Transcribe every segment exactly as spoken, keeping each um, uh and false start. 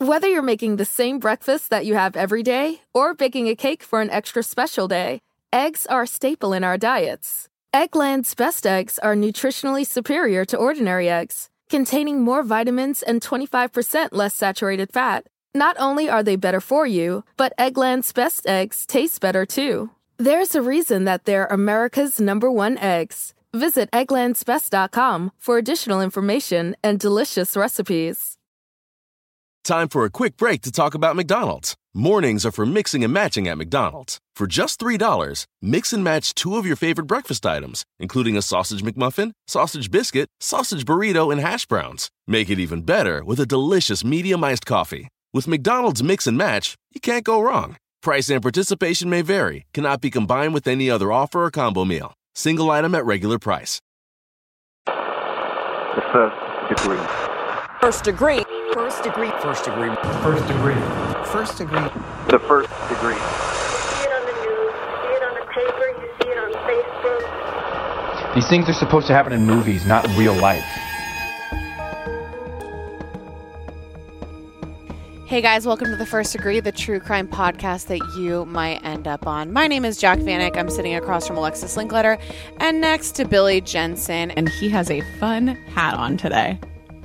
Whether you're making the same breakfast that you have every day or baking a cake for an extra special day, eggs are a staple in our diets. Eggland's best eggs are nutritionally superior to ordinary eggs, containing more vitamins and twenty-five percent less saturated fat. Not only are they better for you, but Eggland's best eggs taste better too. There's a reason that they're America's number one eggs. Visit egglands best dot com for additional information and delicious recipes. Time for a quick break to talk about McDonald's. Mornings are for mixing and matching at McDonald's. For just three dollars, mix and match two of your favorite breakfast items, including a sausage McMuffin, sausage biscuit, sausage burrito, and hash browns. Make it even better with a delicious medium iced coffee. With McDonald's Mix and Match, you can't go wrong. Price and participation may vary, cannot be combined with any other offer or combo meal. Single item at regular price. The first degree. First degree. First degree. First degree. First degree. First degree. The first degree. You see it on the news, you see it on the paper, you see it on Facebook. These things are supposed to happen in movies, not in real life. Hey guys, welcome to The First Degree, the true crime podcast that you might end up on. My name is Jack Vanek. I'm sitting across from Alexis Linkletter and next to Billy Jensen. And he has a fun hat on today.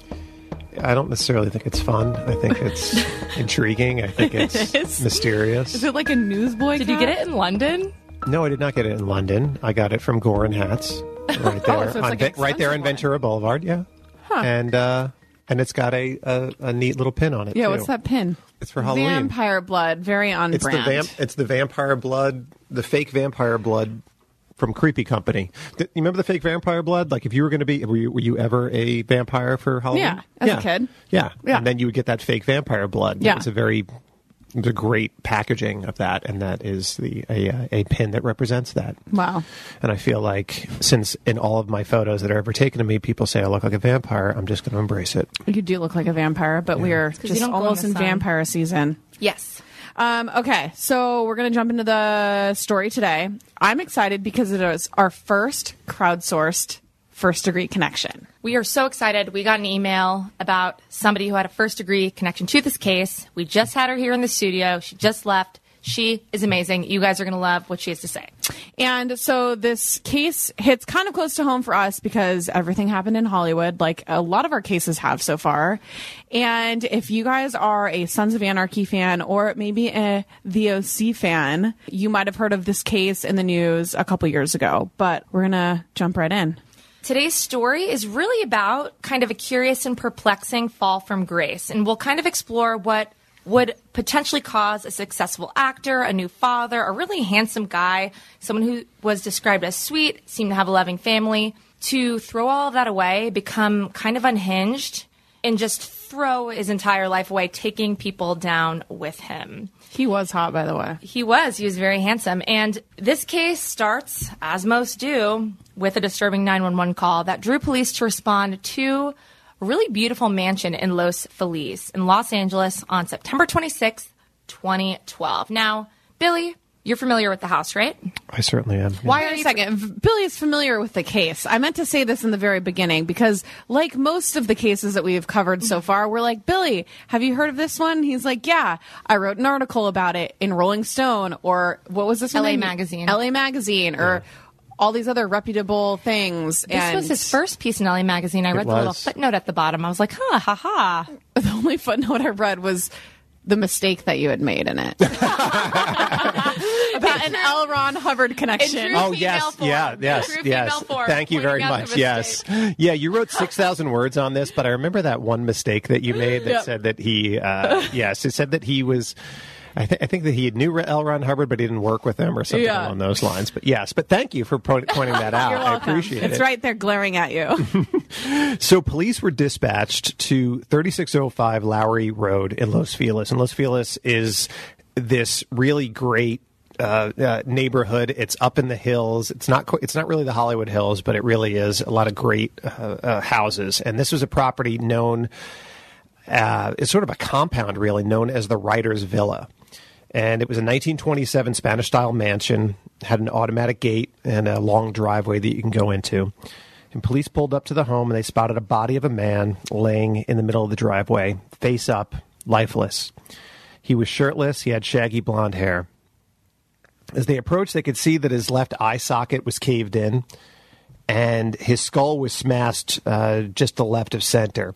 I don't necessarily think it's fun. I think it's intriguing. I think it's it is. mysterious. Is it like a newsboy Did hat? you get it in London? No, I did not get it in London. I got it from Gorin Hats, right there, Oh, so it's on like Ve- an right there on expensive one. Ventura Boulevard. Yeah, Huh. and uh, and it's got a, a a neat little pin on it. Yeah, too. what's that pin? It's for Halloween. Vampire blood, very on It's brand. the vamp. It's the vampire blood, the fake vampire blood from Creepy Company. Th- You remember the fake vampire blood? Like if you were going to be, were you, were you ever a vampire for Halloween? Yeah, as a kid. Yeah, Yeah. and then you would get that fake vampire blood. Yeah. It's a very, it's a great packaging of that, and that is the a uh, a pin that represents that. Wow. And I feel like since in all of my photos that are ever taken of me, people say I look like a vampire, I'm just going to embrace it. You do look like a vampire, but we are you just don't glow in almost the in sun. vampire season. Yes. Um, okay, so we're going to jump into the story today. I'm excited because it is our first crowdsourced first degree connection. We are so excited. We got an email about somebody who had a first degree connection to this case. We just had her here in the studio. She just left. She is amazing. You guys are going to love what she has to say. And so this case hits kind of close to home for us because everything happened in Hollywood, like a lot of our cases have so far. And if you guys are a Sons of Anarchy fan or maybe a The O C fan, you might have heard of this case in the news a couple years ago. But we're going to jump right in. Today's story is really about kind of a curious and perplexing fall from grace. And we'll kind of explore what would potentially cause a successful actor, a new father, a really handsome guy, someone who was described as sweet, seemed to have a loving family, to throw all of that away, become kind of unhinged, and just throw his entire life away, taking people down with him. He was hot, by the way. He was. He was very handsome. And this case starts, as most do, with a disturbing nine one one call that drew police to respond to a really beautiful mansion in Los Feliz in Los Angeles on September twenty-sixth, twenty twelve. Now, Billy, you're familiar with the house, right? I certainly am. Yeah. Why are you second? Billy is familiar with the case. I meant to say this in the very beginning because, like most of the cases that we've covered so far, we're like, Billy, have you heard of this one? He's like, yeah, I wrote an article about it in Rolling Stone, or what was this one? L A Magazine. L A Magazine, or all these other reputable things. This and was his first piece in L A Magazine. I read the was. little footnote at the bottom. I was like, huh, ha, ha. The only footnote I read was the mistake that you had made in it. About an L. Ron Hubbard connection. true Oh female yes, form. yeah, yes, True yes. female form, Thank you very pointing out much. the Yes, yeah. You wrote six thousand words on this, but I remember that one mistake that you made that Yep. said that he, uh, yes, it said that he was. I, th- I think that he knew L. Ron Hubbard, but he didn't work with him or something Yeah. along those lines. But yes, but thank you for po- pointing that out. You're I welcome. appreciate it's it. right there glaring at you. So police were dispatched to thirty-six oh five Lowry Road in Los Feliz. And Los Feliz is this really great uh, uh, neighborhood. It's up in the hills. It's not qu- it's not really the Hollywood Hills, but it really is a lot of great uh, uh, houses. And this was a property known, uh, it's sort of a compound really, known as the Writer's Villa. And it was a nineteen twenty-seven Spanish-style mansion, had an automatic gate and a long driveway that you can go into. And police pulled up to the home, and they spotted a body of a man laying in the middle of the driveway, face up, lifeless. He was shirtless. He had shaggy blonde hair. As they approached, they could see that his left eye socket was caved in, and his skull was smashed uh, just to the left of center.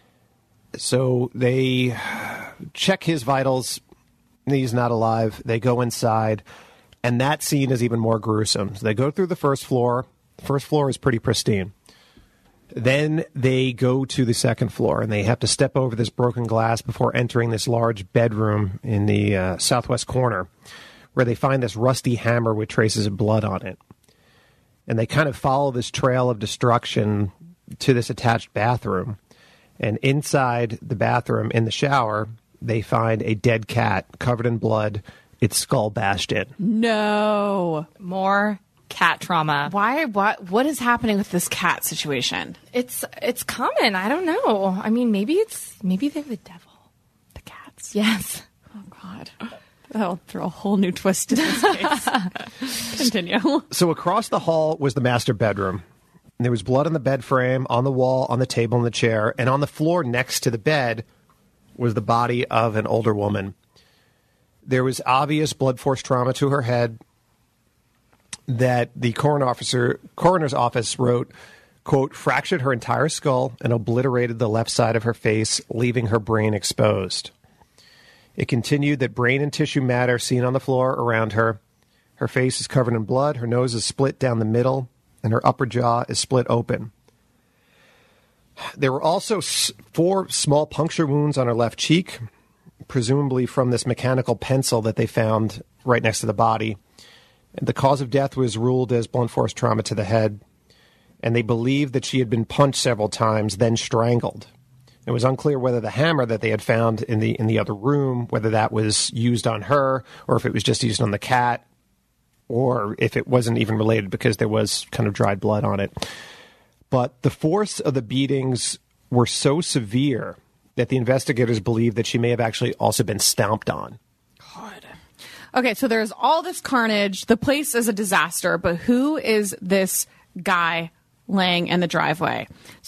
So they check his vitals. He's not alive. They go inside, and that scene is even more gruesome. So they go through the first floor. First floor is pretty pristine. Then they go to the second floor, and they have to step over this broken glass before entering this large bedroom in the uh, southwest corner, where they find this rusty hammer with traces of blood on it. And they kind of follow this trail of destruction to this attached bathroom. And inside the bathroom, in the shower, they find a dead cat covered in blood, its skull bashed in. No. More cat trauma. Why? What? What is happening with this cat situation? It's it's common. I don't know. I mean, maybe it's maybe they're the devil. The cats. Yes. Oh God. That'll throw a whole new twist to this case. Continue. So across the hall was the master bedroom. There was blood on the bed frame, on the wall, on the table, and the chair, and on the floor next to the bed was the body of an older woman. There was obvious blood force trauma to her head that the coroner officer, coroner's office wrote, quote, fractured her entire skull and obliterated the left side of her face, leaving her brain exposed. It continued that brain and tissue matter seen on the floor around her. Her face is covered in blood, her nose is split down the middle, and her upper jaw is split open. There were also four small puncture wounds on her left cheek, presumably from this mechanical pencil that they found right next to the body. The cause of death was ruled as blunt force trauma to the head, and they believed that she had been punched several times, then strangled. It was unclear whether the hammer that they had found in the in the other room, whether that was used on her, or if it was just used on the cat, or if it wasn't even related because there was kind of dried blood on it. But the force of the beatings were so severe that the investigators believed that she may have actually also been stomped on. God. Okay, so there's all this carnage. The place is a disaster, but who is this guy laying in the driveway?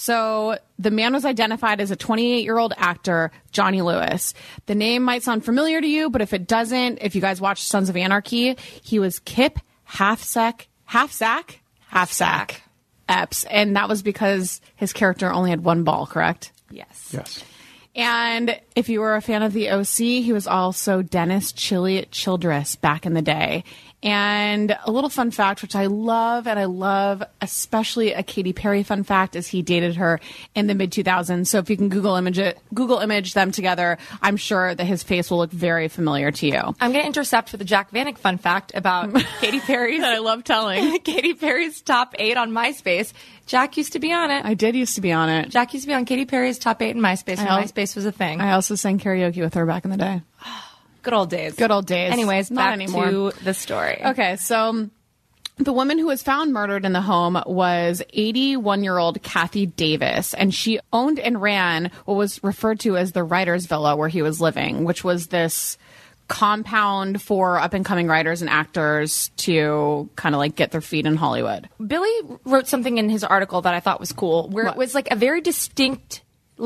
So the man was identified as a twenty-eight-year-old actor, Johnny Lewis. The name might sound familiar to you, but if it doesn't, if you guys watched Sons of Anarchy, he was Kip Halfsack, Halfsack, Halfsack Epps, and that was because his character only had one ball, correct? Yes. Yes. And if you were a fan of the O C, he was also Dennis Chili Childress back in the day. And a little fun fact, which I love, and I love especially a Katy Perry fun fact, is he dated her in the mid two thousands. So if you can Google image it, Google image them together, I'm sure that his face will look very familiar to you. I'm going to intercept with a Jack Vanek fun fact about Katy Perry's. That I love telling. Katy Perry's top eight on MySpace. Jack used to be on it. I did used to be on it. Jack used to be on Katy Perry's top eight in MySpace when al- MySpace was a thing. I also sang karaoke with her back in the day. Good old days. Good old days. Anyways, not back anymore. to the story. Okay, so the woman who was found murdered in the home was eighty-one-year-old Kathy Davis, and she owned and ran what was referred to as the writer's villa where he was living, which was this compound for up-and-coming writers and actors to kind of like get their feet in Hollywood. Billy wrote something in his article that I thought was cool, where What? it was like a very distinct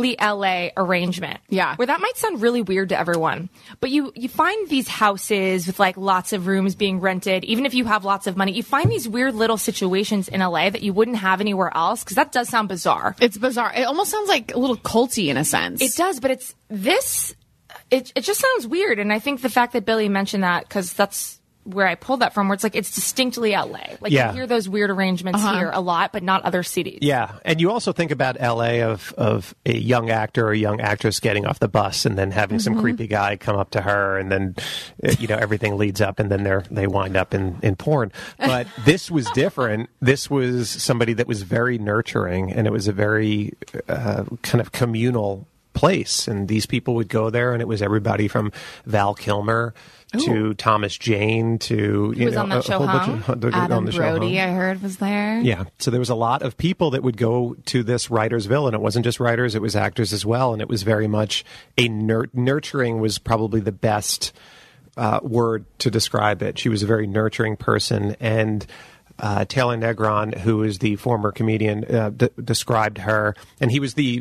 L A arrangement. Yeah. Where that might sound really weird to everyone. But you, you find these houses with like lots of rooms being rented, even if you have lots of money, you find these weird little situations in L A that you wouldn't have anywhere else, because that does sound bizarre. It's bizarre. It almost sounds like a little culty in a sense. It does, but it's this, it, it just sounds weird. And I think the fact that Billy mentioned that, because that's where I pulled that from, where it's like it's distinctly L A. Like Yeah. you hear those weird arrangements Uh-huh. here a lot, but not other cities. Yeah, and you also think about L A of of a young actor or a young actress getting off the bus and then having some creepy guy come up to her, and then uh, you know everything leads up, and then they are they wind up in in porn. But this was different. This was somebody that was very nurturing, and it was a very uh, kind of communal place, and these people would go there, and it was everybody from Val Kilmer to Thomas Jane to you was know on that a, show, a whole Hung? bunch of on Adam the show, Brody, Hung. I heard, was there. Yeah. So there was a lot of people that would go to this writer's villa, and it wasn't just writers, it was actors as well. And it was very much a nur- nurturing was probably the best uh, word to describe it. She was a very nurturing person. And uh, Taylor Negron, who is the former comedian, uh, d- described her, and he was the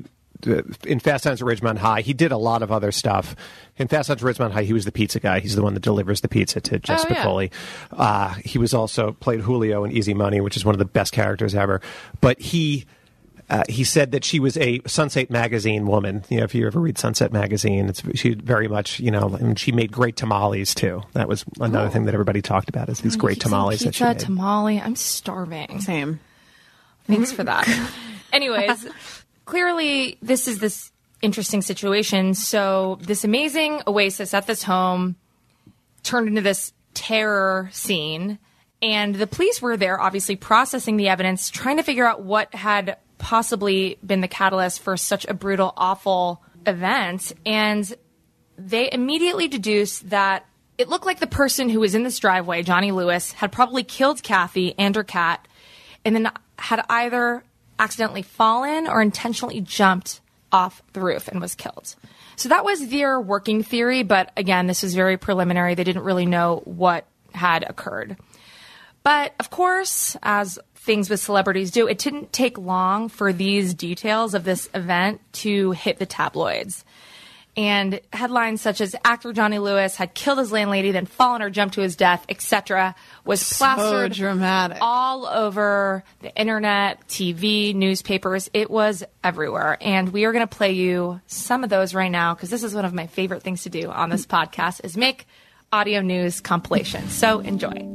in Fast Times at Ridgemont High. He did a lot of other stuff. In Fast Times at Ridgemont High, he was the pizza guy. He's the one that delivers the pizza to Jess Oh, yeah. Spicoli. Uh, he was also played Julio in Easy Money, which is one of the best characters ever. But he... Uh, he said that she was a Sunset Magazine woman. You know, if you ever read Sunset Magazine, it's she very much, you know, and she made great tamales too. That was another Oh. thing that everybody talked about is these Oh, great you keep saying tamales that she pizza, made. tamale. I'm starving. Same. Thanks for that. Anyways, clearly this is this interesting situation. So this amazing oasis at this home turned into this terror scene. And the police were there, obviously processing the evidence, trying to figure out what had possibly been the catalyst for such a brutal, awful event. And they immediately deduced that it looked like the person who was in this driveway, Johnny Lewis, had probably killed Kathy and her cat, and then had either accidentally fallen or intentionally jumped off the roof and was killed. So that was their working theory, but again, this was very preliminary. They didn't really know what had occurred. But of course, as things with celebrities do, it didn't take long for these details of this event to hit the tabloids. And headlines such as actor Johnny Lewis had killed his landlady, then fallen or jumped to his death, et cetera, was plastered So dramatic. all over the internet, T V, newspapers. It was everywhere. And we are going to play you some of those right now because this is one of my favorite things to do on this podcast is make audio news compilations. So enjoy.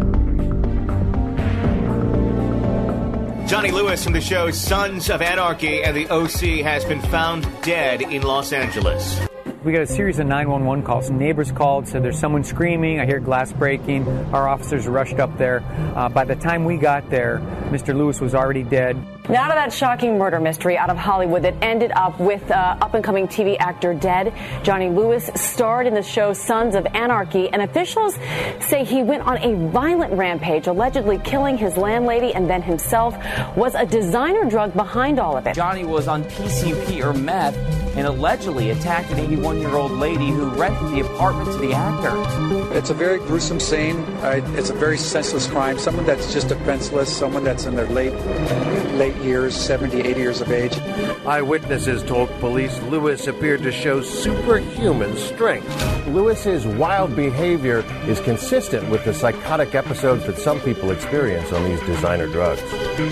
Johnny Lewis from the show Sons of Anarchy and the O C has been found dead in Los Angeles. We got a series of nine one one calls. Neighbors called, said there's someone screaming. I hear glass breaking. Our officers rushed up there. Uh, by the time we got there, Mister Lewis was already dead. Now to that shocking murder mystery out of Hollywood that ended up with uh, up-and-coming T V actor dead. Johnny Lewis starred in the show Sons of Anarchy, and officials say he went on a violent rampage, allegedly killing his landlady and then himself. Was a designer drug behind all of it. Johnny was on P C P or meth and allegedly attacked an eighty-one-year-old lady who rented the apartment to the actor. It's a very gruesome scene. Uh, it's a very senseless crime. Someone that's just defenseless, someone that's in their late late years, seventy, eighty years of age. Eyewitnesses told police Lewis appeared to show superhuman strength. Lewis's wild behavior is consistent with the psychotic episodes that some people experience on these designer drugs.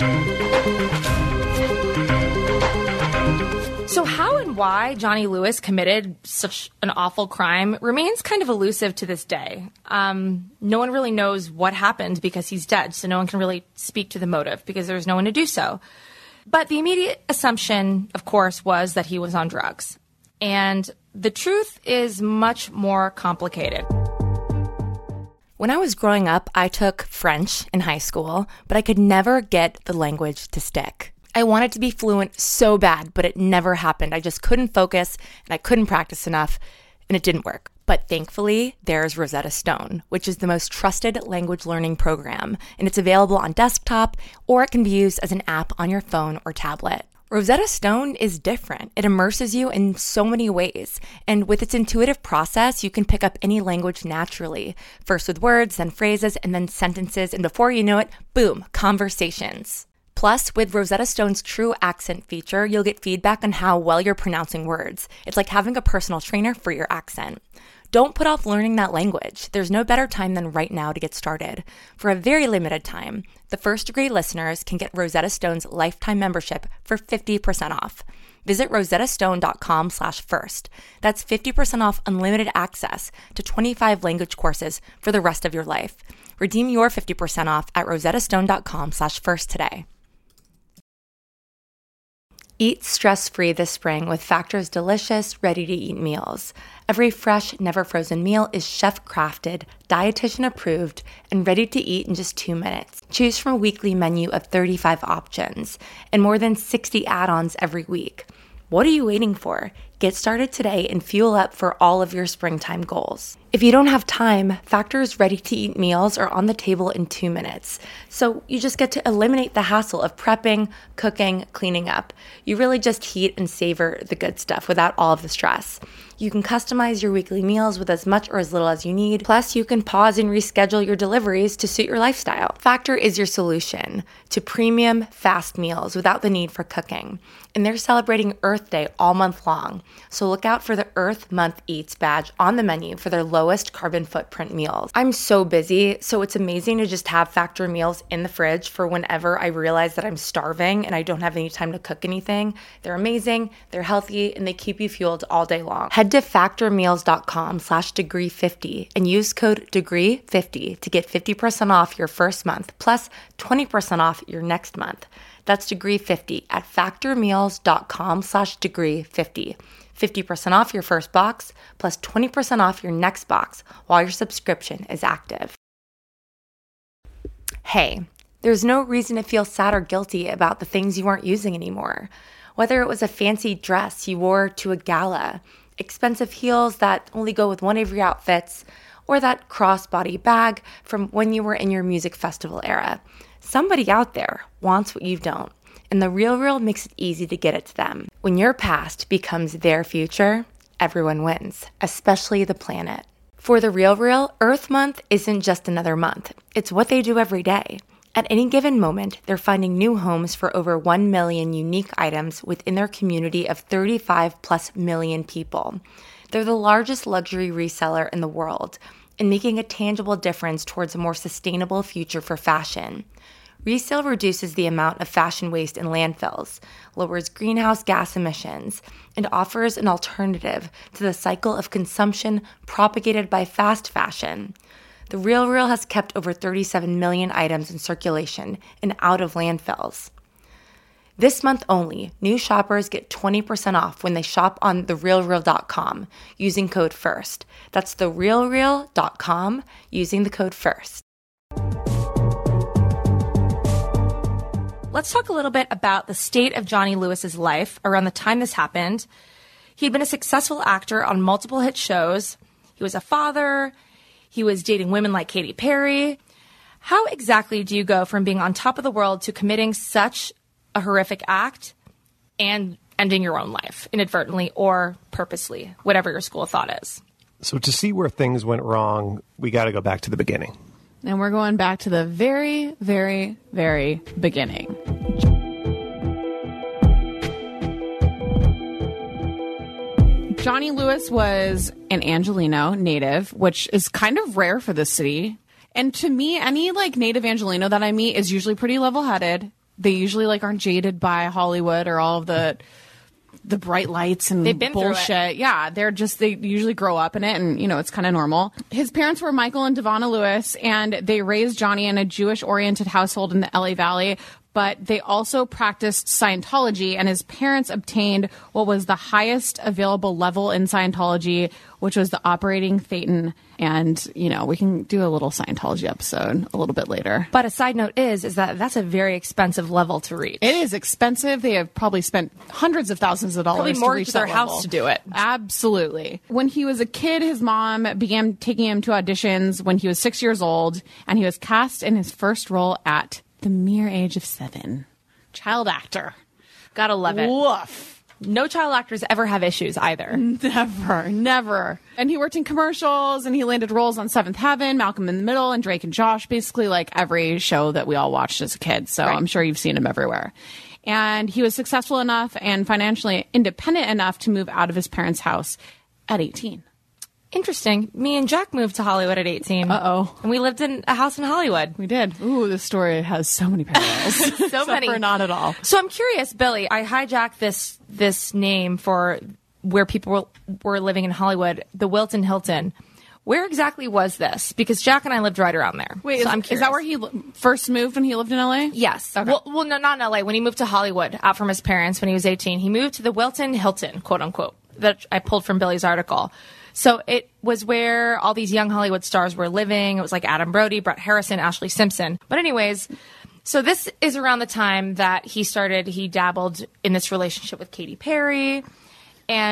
So how and why Johnny Lewis committed such an awful crime remains kind of elusive to this day. Um, no one really knows what happened because he's dead, so no one can really speak to the motive because there's no one to do so. But the immediate assumption, of course, was that he was on drugs. And the truth is much more complicated. When I was growing up, I took French in high school, but I could never get the language to stick. I wanted to be fluent so bad, but it never happened. I just couldn't focus and I couldn't practice enough, and it didn't work. But thankfully, there's Rosetta Stone, which is the most trusted language learning program, and it's available on desktop or it can be used as an app on your phone or tablet. Rosetta Stone is different. It immerses you in so many ways, and with its intuitive process, you can pick up any language naturally, first with words, then phrases, and then sentences, and before you know it, boom, conversations. Plus, with Rosetta Stone's True Accent feature, you'll get feedback on how well you're pronouncing words. It's like having a personal trainer for your accent. Don't put off learning that language. There's no better time than right now to get started. For a very limited time, the First Degree listeners can get Rosetta Stone's lifetime membership for fifty percent off. Visit rosettastone.com slash first. That's fifty percent off unlimited access to twenty-five language courses for the rest of your life. Redeem your fifty percent off at rosettastone.com slash first today. Eat stress-free this spring with Factor's delicious, ready-to-eat meals. Every fresh, never-frozen meal is chef-crafted, dietitian-approved, and ready to eat in just two minutes. Choose from a weekly menu of thirty-five options and more than sixty add-ons every week. What are you waiting for? Get started today and fuel up for all of your springtime goals. If you don't have time, Factor's ready-to-eat meals are on the table in two minutes. So you just get to eliminate the hassle of prepping, cooking, cleaning up. You really just heat and savor the good stuff without all of the stress. You can customize your weekly meals with as much or as little as you need. Plus, you can pause and reschedule your deliveries to suit your lifestyle. Factor is your solution to premium, fast meals without the need for cooking. And they're celebrating Earth Day all month long. So look out for the Earth Month Eats badge on the menu for their lowest carbon footprint meals. I'm so busy, so it's amazing to just have Factor meals in the fridge for whenever I realize that I'm starving and I don't have any time to cook anything. They're amazing, they're healthy, and they keep you fueled all day long. Head to factormeals.com slash degree 50 and use code degree fifty to get fifty percent off your first month plus twenty percent off your next month. That's degree fifty at factormeals.com slash degree 50. fifty percent off your first box plus twenty percent off your next box while your subscription is active. Hey, there's no reason to feel sad or guilty about the things you aren't using anymore. Whether it was a fancy dress you wore to a gala, expensive heels that only go with one of your outfits, or that crossbody bag from when you were in your music festival era. Somebody out there wants what you don't, and The RealReal makes it easy to get it to them. When your past becomes their future, everyone wins, especially the planet. For The RealReal, Earth Month isn't just another month. It's what they do every day. At any given moment, they're finding new homes for over one million unique items within their community of thirty-five plus million people. They're the largest luxury reseller in the world and making a tangible difference towards a more sustainable future for fashion. Resale reduces the amount of fashion waste in landfills, lowers greenhouse gas emissions, and offers an alternative to the cycle of consumption propagated by fast fashion. The RealReal has kept over thirty-seven million items in circulation and out of landfills. This month only, new shoppers get twenty percent off when they shop on the real real dot com using code FIRST. That's the real real dot com using the code FIRST. Let's talk a little bit about the state of Johnny Lewis's life around the time this happened. He'd been a successful actor on multiple hit shows. He was a father. He was dating women like Katy Perry. How exactly do you go from being on top of the world to committing such a horrific act and ending your own life inadvertently or purposely, whatever your school of thought is? So to see where things went wrong, we got to go back to the beginning. And we're going back to the very, very, very beginning. Johnny Lewis was an Angelino native, which is kind of rare for this city. And to me, any like native Angelino that I meet is usually pretty level-headed. They usually like aren't jaded by Hollywood or all of the the bright lights and They've been bullshit. Yeah, they're just, they usually grow up in it and, you know, it's kind of normal. His parents were Michael and Devonna Lewis, and they raised Johnny in a Jewish-oriented household in the L A Valley, but they also practiced Scientology, and his parents obtained what was the highest available level in Scientology, which was the operating Thetan. And, you know, we can do a little Scientology episode a little bit later. But a side note is, is that that's a very expensive level to reach. It is expensive. They have probably spent hundreds of thousands of dollars Probably to mortgaged reach their that house level. to do it. Absolutely. When he was a kid, his mom began taking him to auditions when he was six years old, and he was cast in his first role at the mere age of seven. Child actor. Gotta love it. Woof. No child actors ever have issues either. Never, never. And he worked in commercials, and he landed roles on Seventh Heaven, Malcolm in the Middle, and Drake and Josh, basically like every show that we all watched as a kid. So right. I'm sure you've seen him everywhere. And he was successful enough and financially independent enough to move out of his parents' house at eighteen. Interesting. Me and Jack moved to Hollywood at eighteen. Uh-oh. And we lived in a house in Hollywood. We did. Ooh, this story has so many parallels. so Except many. For not at all. So I'm curious, Billy, I hijacked this this name for where people were, were living in Hollywood, the Wilton Hilton. Where exactly was this? Because Jack and I lived right around there. Wait, so is, I'm is that where he l- first moved when he lived in L A? Yes. Okay. Well, well, no, not in L A. When he moved to Hollywood, out from his parents when he was eighteen, he moved to the Wilton Hilton, quote unquote, that I pulled from Billy's article. So it was where all these young Hollywood stars were living. It was like Adam Brody, Brett Harrison, Ashley Simpson. But anyways, so this is around the time that he started, he dabbled in this relationship with Katy Perry. And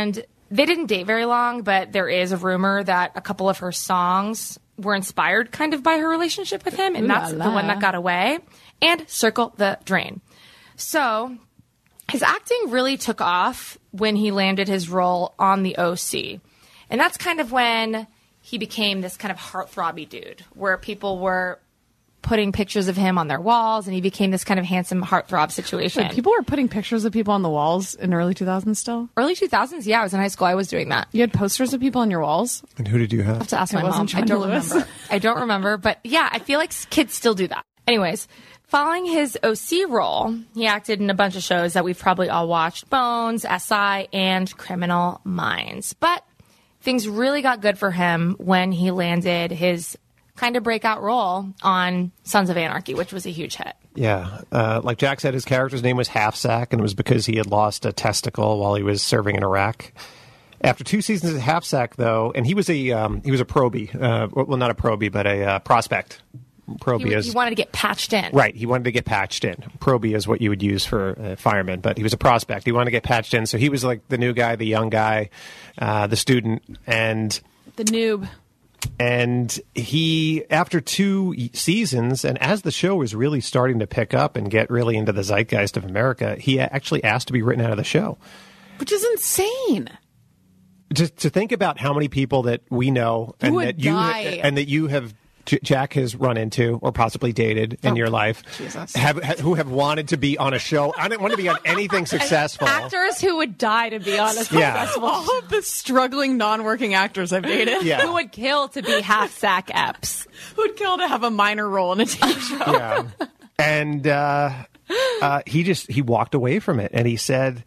they didn't date very long, but there is a rumor that a couple of her songs were inspired kind of by her relationship with him, and Ooh that's la the la. one that got away. And Circle the Drain. So his acting really took off when he landed his role on the O C. And that's kind of when he became this kind of heartthrobby dude, where people were putting pictures of him on their walls, and he became this kind of handsome heartthrob situation. Wait, people were putting pictures of people on the walls in the early two thousands still? Early two thousands? Yeah, I was in high school. I was doing that. You had posters of people on your walls? And who did you have? I have to ask my It mom. wasn't I Johnny don't Lewis. remember. I don't remember. But yeah, I feel like kids still do that. Anyways, following his O C role, he acted in a bunch of shows that we've probably all watched. Bones, S I, and Criminal Minds. But things really got good for him when he landed his kind of breakout role on Sons of Anarchy, which was a huge hit. Yeah. Uh, like Jack said, his character's name was Half Sack, and it was because he had lost a testicle while he was serving in Iraq. After two seasons at Half Sack, though, and he was a um, he was a probie, uh, well, not a probie, but a uh, prospect. Probie He, is he wanted to get patched in. right. He wanted to get patched in. Probie is what you would use for a fireman, but he was a prospect. He wanted to get patched in, so he was like the new guy, the young guy, uh, the student, and The noob. And he, after two seasons, and as the show was really starting to pick up and get really into the zeitgeist of America, he actually asked to be written out of the show. Which is insane. To, to think about how many people that we know and would that you die. and that you have, J- Jack has run into or possibly dated in Oh, your life, Jesus. have, ha- who have wanted to be on a show. I don't want to be on anything successful. Actors who would die to be on a Yeah. successful All of the struggling non-working actors I've dated. Yeah. who would kill to be half sack eps. Who'd kill to have a minor role in a T V show. Yeah. And uh, uh, he just he walked away from it, and he said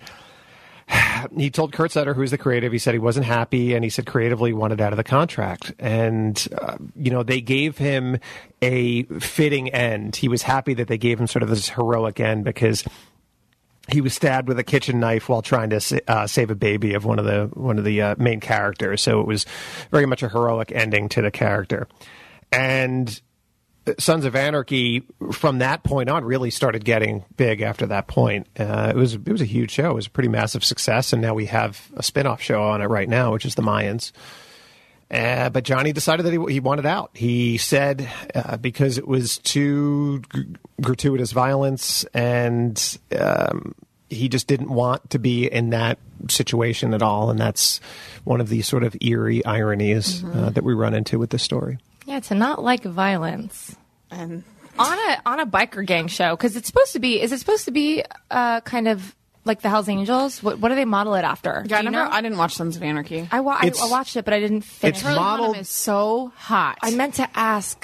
he told Kurt Sutter, who's the creative, he said he wasn't happy, and he said creatively he wanted out of the contract. And uh, you know, they gave him a fitting end. He was happy that they gave him sort of this heroic end because he was stabbed with a kitchen knife while trying to sa- uh, save a baby of one of the one of the uh, main characters. So it was very much a heroic ending to the character. And Sons of Anarchy, from that point on, really started getting big after that point. Uh, it was it was a huge show. It was a pretty massive success, and now we have a spin-off show on it right now, which is The Mayans. Uh, but Johnny decided that he, he wanted out. He said uh, because it was too g- gratuitous violence, and um, he just didn't want to be in that situation at all. And that's one of the sort of eerie ironies Mm-hmm. uh, that we run into with this story. Yeah, to not like violence. And on a on a biker gang show, because it's supposed to be. Is it supposed to be uh, kind of like the Hells Angels? What, what do they model it after? Yeah, I Do you never. know? I didn't watch Sons of Anarchy. I, wa- I, It's- I watched it, but I didn't finish. it's it. modeled- is so hot. I meant to ask.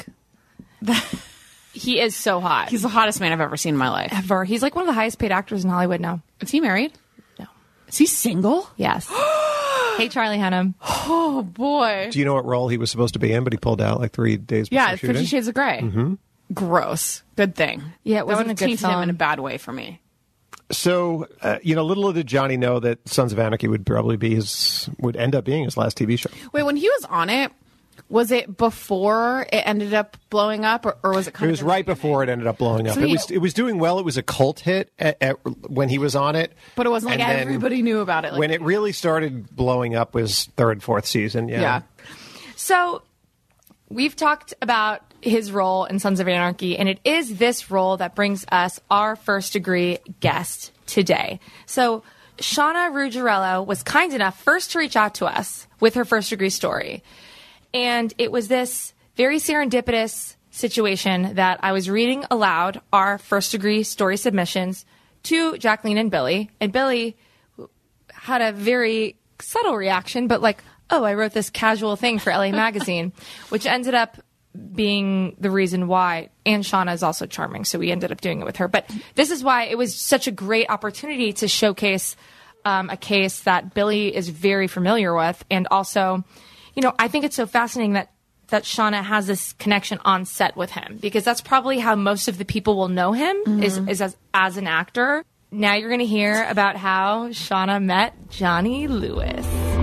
He is so hot. He's the hottest man I've ever seen in my life. ever. He's like one of the highest paid actors in Hollywood now. Is he married? No. Is he single? Yes. Hey, Charlie Hunnam. Oh boy. Do you know what role he was supposed to be in, but he pulled out like three days before Yeah, shooting? Fifty Shades of Grey. Mm-hmm. Gross. Good thing. Yeah, it That wasn't would a have good tainted him film. in a bad way for me. So, uh, you know, little did Johnny know that Sons of Anarchy would probably be his, would end up being his last T V show. Wait, when he was on it, was it before it ended up blowing up, or, or was it kind It of was in- right before it ended up blowing up. So it he- was it was doing well. It was a cult hit at, at, when he was on it. But it wasn't like And then everybody knew about it. Like, when it really started blowing up was third, fourth season. Yeah. yeah. So we've talked about his role in Sons of Anarchy, and it is this role that brings us our first degree guest today. So Shauna Ruggiero was kind enough first to reach out to us with her first degree story. And it was this very serendipitous situation that I was reading aloud our first degree story submissions to Jacqueline and Billy. And Billy had a very subtle reaction, but like, oh, I wrote this casual thing for L A Magazine, which ended up being the reason why. And Shauna is also charming, so we ended up doing it with her. But this is why it was such a great opportunity to showcase um, a case that Billy is very familiar with. And also, you know, I think it's so fascinating that that Shauna has this connection on set with him, because that's probably how most of the people will know him Mm-hmm. is, is as, as an actor. Now you're going to hear about how Shauna met Johnny Lewis.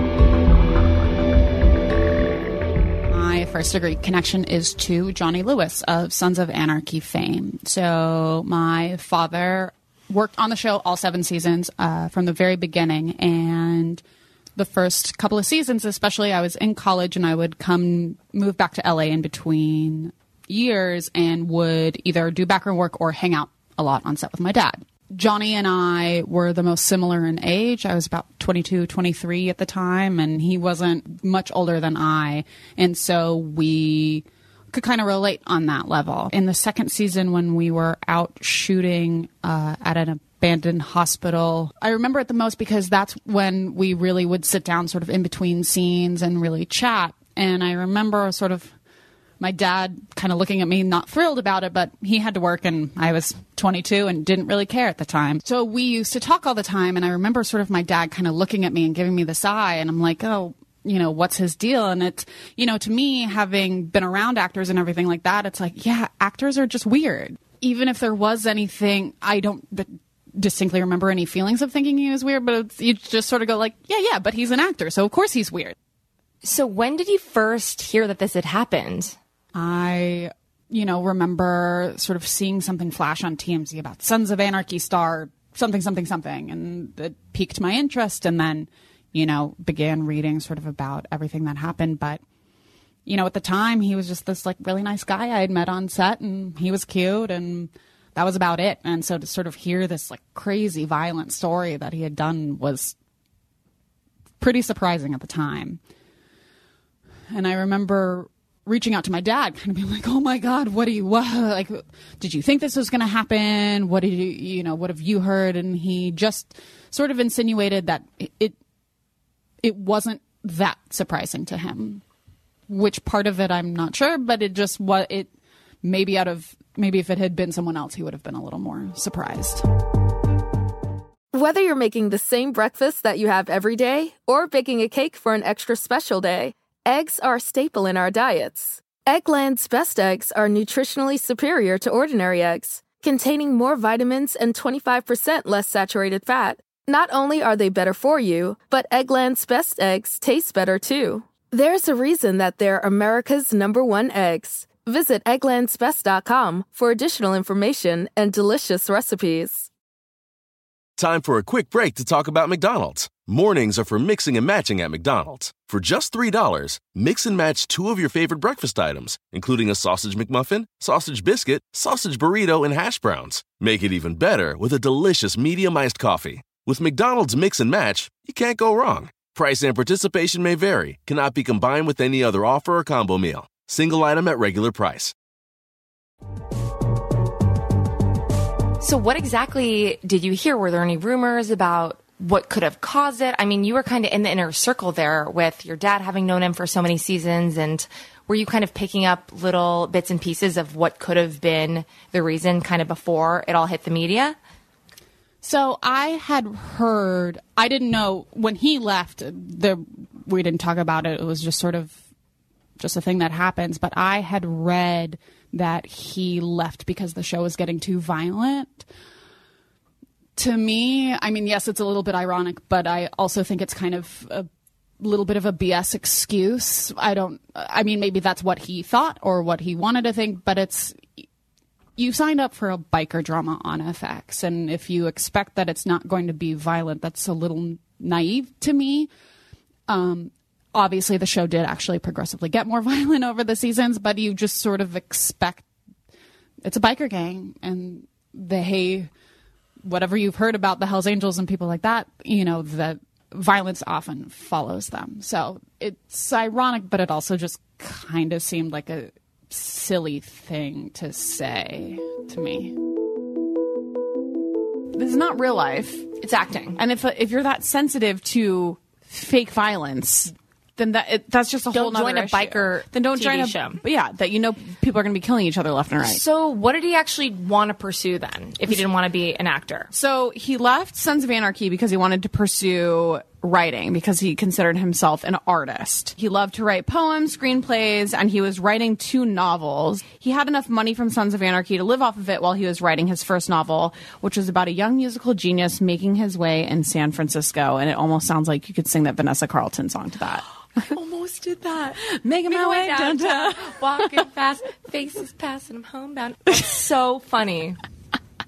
My first degree connection is to Johnny Lewis of Sons of Anarchy fame. So my father worked on the show all seven seasons uh, from the very beginning, and the first couple of seasons, especially I was in college and I would come move back to L A in between years and would either do background work or hang out a lot on set with my dad. Johnny and I were the most similar in age. I was about twenty-two, twenty-three at the time, and he wasn't much older than I. And so we could kind of relate on that level. In the second season, when we were out shooting uh, at an abandoned hospital, I remember it the most because that's when we really would sit down sort of in between scenes and really chat. And I remember sort of my dad kind of looking at me, not thrilled about it, but he had to work and I was twenty-two and didn't really care at the time. So we used to talk all the time. And I remember sort of my dad kind of looking at me and giving me this eye. And I'm like, oh, you know, what's his deal? And it's, you know, to me, having been around actors and everything like that, it's like, yeah, actors are just weird. Even if there was anything, I don't distinctly remember any feelings of thinking he was weird, but it's, you just sort of go like, yeah, yeah, but he's an actor. So of course he's weird. So when did you first hear that this had happened? I, you know, remember sort of seeing something flash on T M Z about Sons of Anarchy star something, something, something, and it piqued my interest, and then, you know, began reading sort of about everything that happened. But, you know, at the time, he was just this, like, really nice guy I had met on set, and he was cute, and that was about it. And so to sort of hear this, like, crazy, violent story that he had done was pretty surprising at the time. And I remember reaching out to my dad, kind of being like, oh my God, what do you, what, like, did you think this was going to happen? What did you, you know, what have you heard? And he just sort of insinuated that it, it, it wasn't that surprising to him, which part of it, I'm not sure, but it just, what it, maybe out of, maybe if it had been someone else, he would have been a little more surprised. Whether you're making the same breakfast that you have every day or baking a cake for an extra special day, eggs are a staple in our diets. Eggland's Best Eggs are nutritionally superior to ordinary eggs, containing more vitamins and twenty-five percent less saturated fat. Not only are they better for you, but Eggland's Best Eggs taste better too. There's a reason that they're America's number one eggs. Visit egglands best dot com for additional information and delicious recipes. Time for a quick break to talk about McDonald's. Mornings are for mixing and matching at McDonald's. For just three dollars, mix and match two of your favorite breakfast items, including a sausage McMuffin, sausage biscuit, sausage burrito, and hash browns. Make it even better with a delicious medium iced coffee. With McDonald's Mix and Match, you can't go wrong. Price and participation may vary, cannot be combined with any other offer or combo meal. Single item at regular price. So what exactly did you hear? Were there any rumors about what could have caused it? I mean, you were kind of in the inner circle there with your dad having known him for so many seasons. And were you kind of picking up little bits and pieces of what could have been the reason kind of before it all hit the media? So I had heard, I didn't know when he left, the, we didn't talk about it. It was just sort of just a thing that happens. But I had read that he left because the show was getting too violent. To me, I mean, yes, it's a little bit ironic, but I also think it's kind of a little bit of a B S excuse. I don't, I mean, maybe that's what he thought or what he wanted to think, but it's, you signed up for a biker drama on F X, and if you expect that it's not going to be violent, that's a little naive to me. Um, obviously, the show did actually progressively get more violent over the seasons, but you just sort of expect it's a biker gang, and they, whatever you've heard about the Hells Angels and people like that, you know, the violence often follows them. So it's ironic, but it also just kind of seemed like a silly thing to say to me. This is not real life. It's acting. And if if you're that sensitive to fake violence, then that it, that's just a don't whole nother join a issue. biker Then don't T V join a show. But yeah, that you know people are going to be killing each other left and right. So what did he actually want to pursue then, if he didn't want to be an actor? So he left Sons of Anarchy because he wanted to pursue writing, because he considered himself an artist. He loved to write poems, screenplays, and he was writing two novels. He had enough money from Sons of Anarchy to live off of it while he was writing his first novel, which was about a young musical genius making his way in San Francisco. And it almost sounds like you could sing that Vanessa Carlton song to that. I almost did that. Making my way downtown. Walking fast, faces passing, I'm homebound. It's so funny.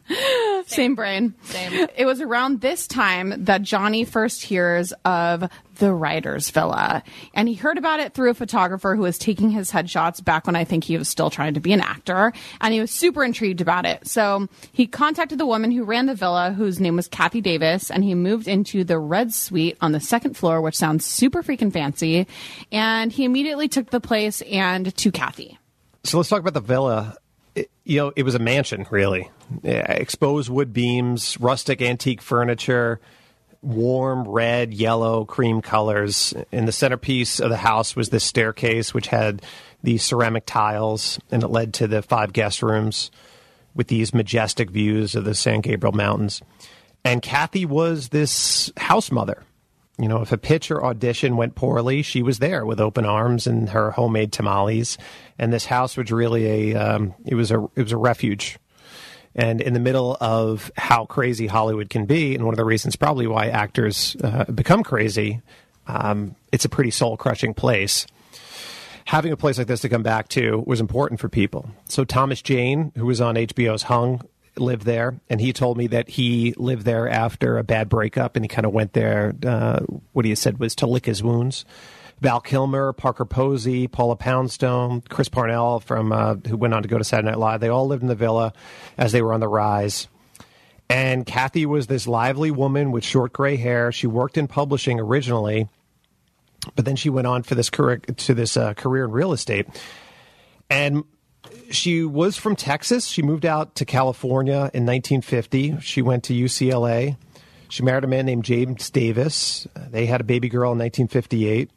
Same brain. Same. It was around this time that Johnny first hears of the writer's villa. And he heard about it through a photographer who was taking his headshots back when I think he was still trying to be an actor. And he was super intrigued about it. So he contacted the woman who ran the villa, whose name was Kathy Davis, and he moved into the Red Suite on the second floor, which sounds super freaking fancy. And he immediately took the place and to Kathy. So let's talk about the villa. It, you know, it was a mansion, really. Yeah, exposed wood beams, rustic antique furniture, warm red, yellow, cream colors. In the centerpiece of the house was this staircase, which had these ceramic tiles, and it led to the five guest rooms with these majestic views of the San Gabriel Mountains. And Kathy was this house mother. You know, if a pitch or audition went poorly, she was there with open arms and her homemade tamales. And this house was really a um, it was a it was a refuge. And in the middle of how crazy Hollywood can be, and one of the reasons probably why actors uh, become crazy, um, it's a pretty soul-crushing place. Having a place like this to come back to was important for people. So Thomas Jane, who was on H B O's Hung, lived there, and he told me that he lived there after a bad breakup, and he kind of went there, uh, what he said was to lick his wounds. Val Kilmer, Parker Posey, Paula Poundstone, Chris Parnell, from uh, who went on to go to Saturday Night Live. They all lived in the villa as they were on the rise. And Kathy was this lively woman with short gray hair. She worked in publishing originally, but then she went on for this career, to this uh, career in real estate. And she was from Texas. She moved out to California in nineteen fifty. She went to U C L A. She married a man named James Davis. They had a baby girl in nineteen fifty-eight.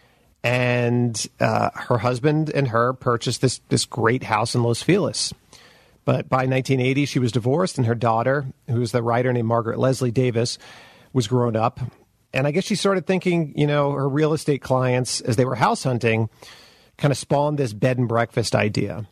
And uh, her husband and her purchased this this great house in Los Feliz. But by nineteen eighty, she was divorced, and her daughter, who was the writer named Margaret Leslie Davis, was grown up. And I guess she started thinking, you know, her real estate clients, as they were house hunting, kind of spawned this bed and breakfast idea.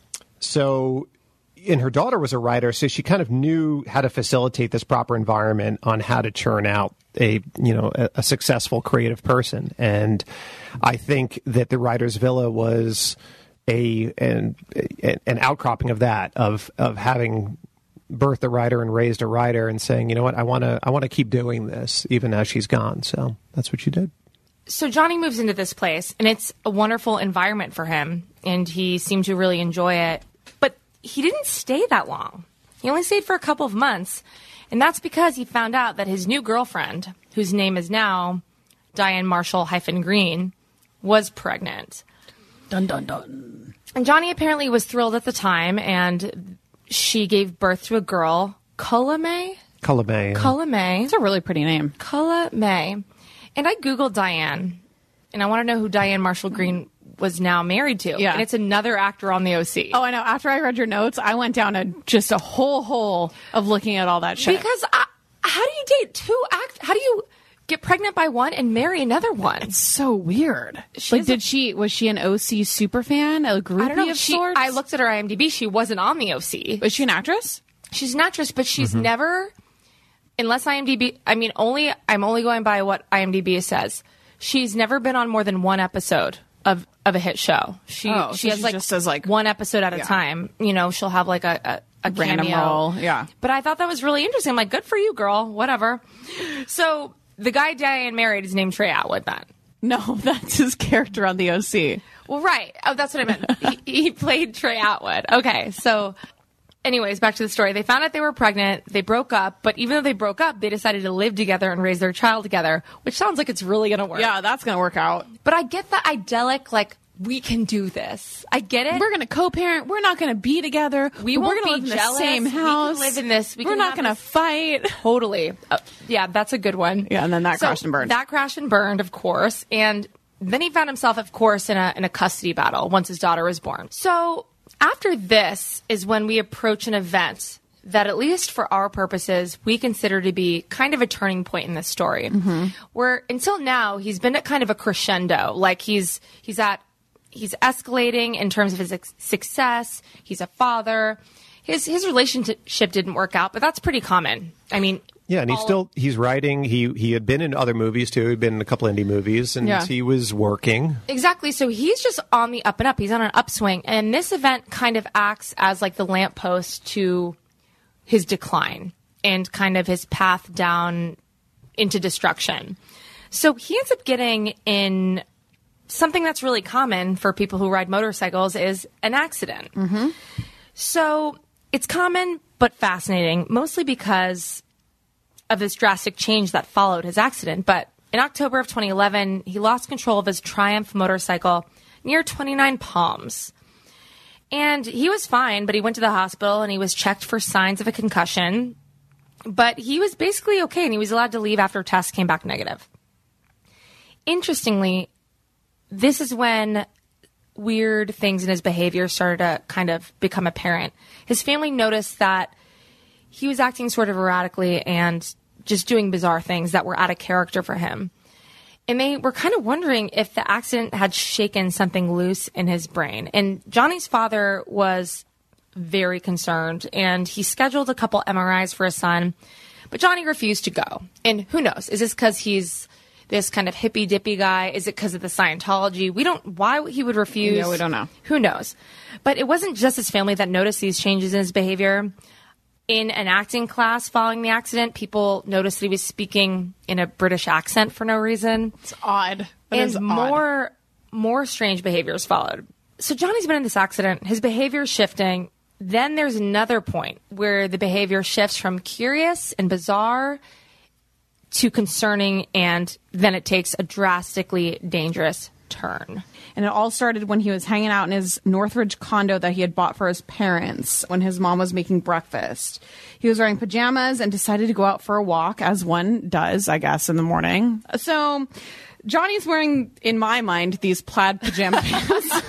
So, and her daughter was a writer, so she kind of knew how to facilitate this proper environment on how to churn out a, you know, a, a successful creative person. And I think that the Writer's Villa was a an, an outcropping of that, of of having birthed a writer and raised a writer, and saying, you know what, I want to I want to keep doing this even as she's gone. So that's what she did. So Johnny moves into this place, and it's a wonderful environment for him, and he seemed to really enjoy it. But he didn't stay that long. He only stayed for a couple of months, and that's because he found out that his new girlfriend, whose name is now Diane Marshall hyphen Green, was pregnant. Dun, dun, dun. And Johnny apparently was thrilled at the time, and she gave birth to a girl, Culla May? Culla May. Culla May. It's a really pretty name. Culla May. And I Googled Diane, and I want to know who Diane Marshall Green was now married to. Yeah. And it's another actor on the O C. Oh, I know. After I read your notes, I went down a just a whole hole of looking at all that shit. Because I, how do you date two act? How do you get pregnant by one and marry another one? It's so weird. She like, did a, she was she an O C super fan? A groupie I don't know. of she, sorts? I looked at her IMDb. She wasn't on the O C. Was she an actress? She's an actress, but she's Mm-hmm. never, unless IMDb. I mean, only I'm only going by what IMDb says. She's never been on more than one episode of, of a hit show. She Oh, she so has she like just does, like- one episode at a Yeah. time. You know, she'll have like a a, a Random cameo. role, yeah. But I thought that was really interesting. I'm like, good for you, girl. Whatever. So the guy Diane married is named Trey Atwood. Then. No, that's his character on the O C. Well, right. Oh, that's what I meant. he, he played Trey Atwood. Okay, so. Anyways, back to the story. They found out they were pregnant. They broke up, but even though they broke up, they decided to live together and raise their child together, which sounds like it's really going to work. Yeah, that's going to work out. But I get the idyllic, like, we can do this. I get it. We're going to co-parent. We're not going to be together. We but won't we're gonna be live jealous. in the same We can house. live in this. We We're can not have going to this- fight. Totally. Uh, yeah, that's a good one. Yeah, and then that So crashed and burned. That crashed and burned, of course. And then he found himself, of course, in a in a custody battle once his daughter was born. So after this is when we approach an event that, at least for our purposes, we consider to be kind of a turning point in this story. Mm-hmm. Where until now he's been at kind of a crescendo, like he's he's at he's escalating in terms of his ex- success. He's a father. His his relationship didn't work out, but that's pretty common. I mean, Yeah, and he's all- still he's writing. He he had been in other movies too. He'd been in a couple indie movies, and Yeah. he was working. Exactly. So he's just on the up and up. He's on an upswing. And this event kind of acts as like the lamppost to his decline and kind of his path down into destruction. So he ends up getting in something that's really common for people who ride motorcycles is an accident. Mm-hmm. So it's common but fascinating, mostly because of this drastic change that followed his accident. But in October of twenty eleven, he lost control of his Triumph motorcycle near twenty-nine Palms. And he was fine, but he went to the hospital and he was checked for signs of a concussion. But he was basically okay, and he was allowed to leave after tests came back negative. Interestingly, this is when weird things in his behavior started to kind of become apparent. His family noticed that he was acting sort of erratically and just doing bizarre things that were out of character for him. And they were kind of wondering if the accident had shaken something loose in his brain. And Johnny's father was very concerned, and he scheduled a couple M R Is for his son, but Johnny refused to go. And who knows? Is this because he's this kind of hippy-dippy guy? Is it because of the Scientology? We don't, why he would refuse? No, we don't know. Who knows? But it wasn't just his family that noticed these changes in his behavior. In an acting class following the accident, people noticed that he was speaking in a British accent for no reason. It's odd. That and is odd. more, more strange behaviors followed. So Johnny's been in this accident. His behavior is shifting. Then there's another point where the behavior shifts from curious and bizarre to concerning, and then it takes a drastically dangerous turn. And it all started when he was hanging out in his Northridge condo that he had bought for his parents when his mom was making breakfast. He was wearing pajamas and decided to go out for a walk, as one does, I guess, in the morning. So Johnny's wearing, in my mind, these plaid pajama pants.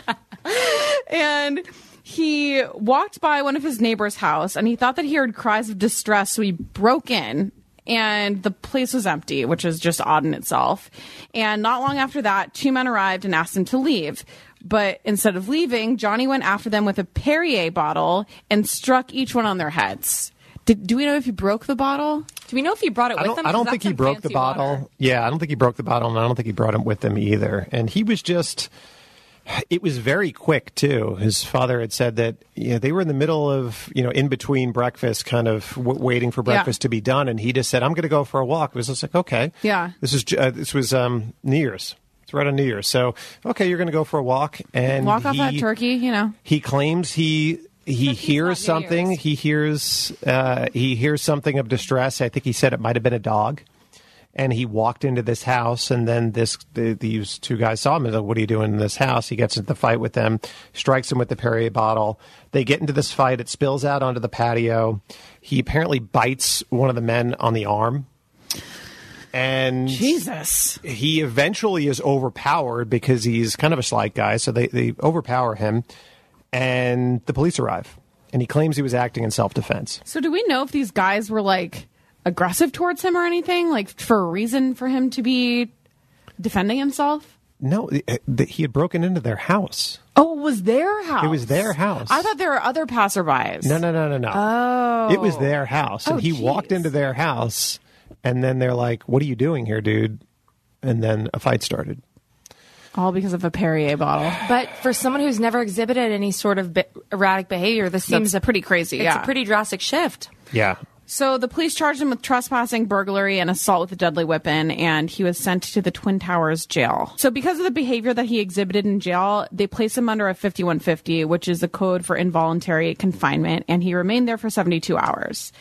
And he walked by one of his neighbor's house, and he thought that he heard cries of distress, so he broke in. And the place was empty, which is just odd in itself. And not long after that, two men arrived and asked him to leave. But instead of leaving, Johnny went after them with a Perrier bottle and struck each one on their heads. Did, do we know if he broke the bottle? Do we know if he brought it I with don't, him? I don't 'Cause think that's he some broke the fancy bottle. water. Yeah, I don't think he broke the bottle, and I don't think he brought him with him either. And he was just... It was very quick, too. His father had said that you know, they were in the middle of, you know, in between breakfast, kind of w- waiting for breakfast Yeah. to be done. And he just said, I'm going to go for a walk. It was just like, okay. Yeah. This is uh, this was um, New Year's. It's right on New Year's. So, okay, you're going to go for a walk. And Walk off he, that turkey, you know. He claims he... He hears something. He hears uh, he hears something of distress. I think he said it might have been a dog. And he walked into this house, and then this the, these two guys saw him and said, what are you doing in this house? He gets into the fight with them, strikes him with the Perrier bottle. They get into this fight. It spills out onto the patio. He apparently bites one of the men on the arm. And Jesus. He eventually is overpowered because he's kind of a slight guy, so they, they overpower him, and the police arrive. And he claims he was acting in self-defense. So do we know if these guys were, like, aggressive towards him or anything? Like, for a reason for him to be defending himself? No, he had broken into their house. Oh, it was their house. It was their house. I thought there were other passerbys. No, no, no, no, no. Oh. It was their house. And Oh, he geez. walked into their house, and then they're like, what are you doing here, dude? And then a fight started. All because of a Perrier bottle. But for someone who's never exhibited any sort of be- erratic behavior, this seems That's pretty crazy, It's yeah. a pretty drastic shift. Yeah. So the police charged him with trespassing, burglary, and assault with a deadly weapon, and he was sent to the Twin Towers jail. So because of the behavior that he exhibited in jail, they placed him under a fifty-one fifty, which is the code for involuntary confinement, and he remained there for seventy-two hours.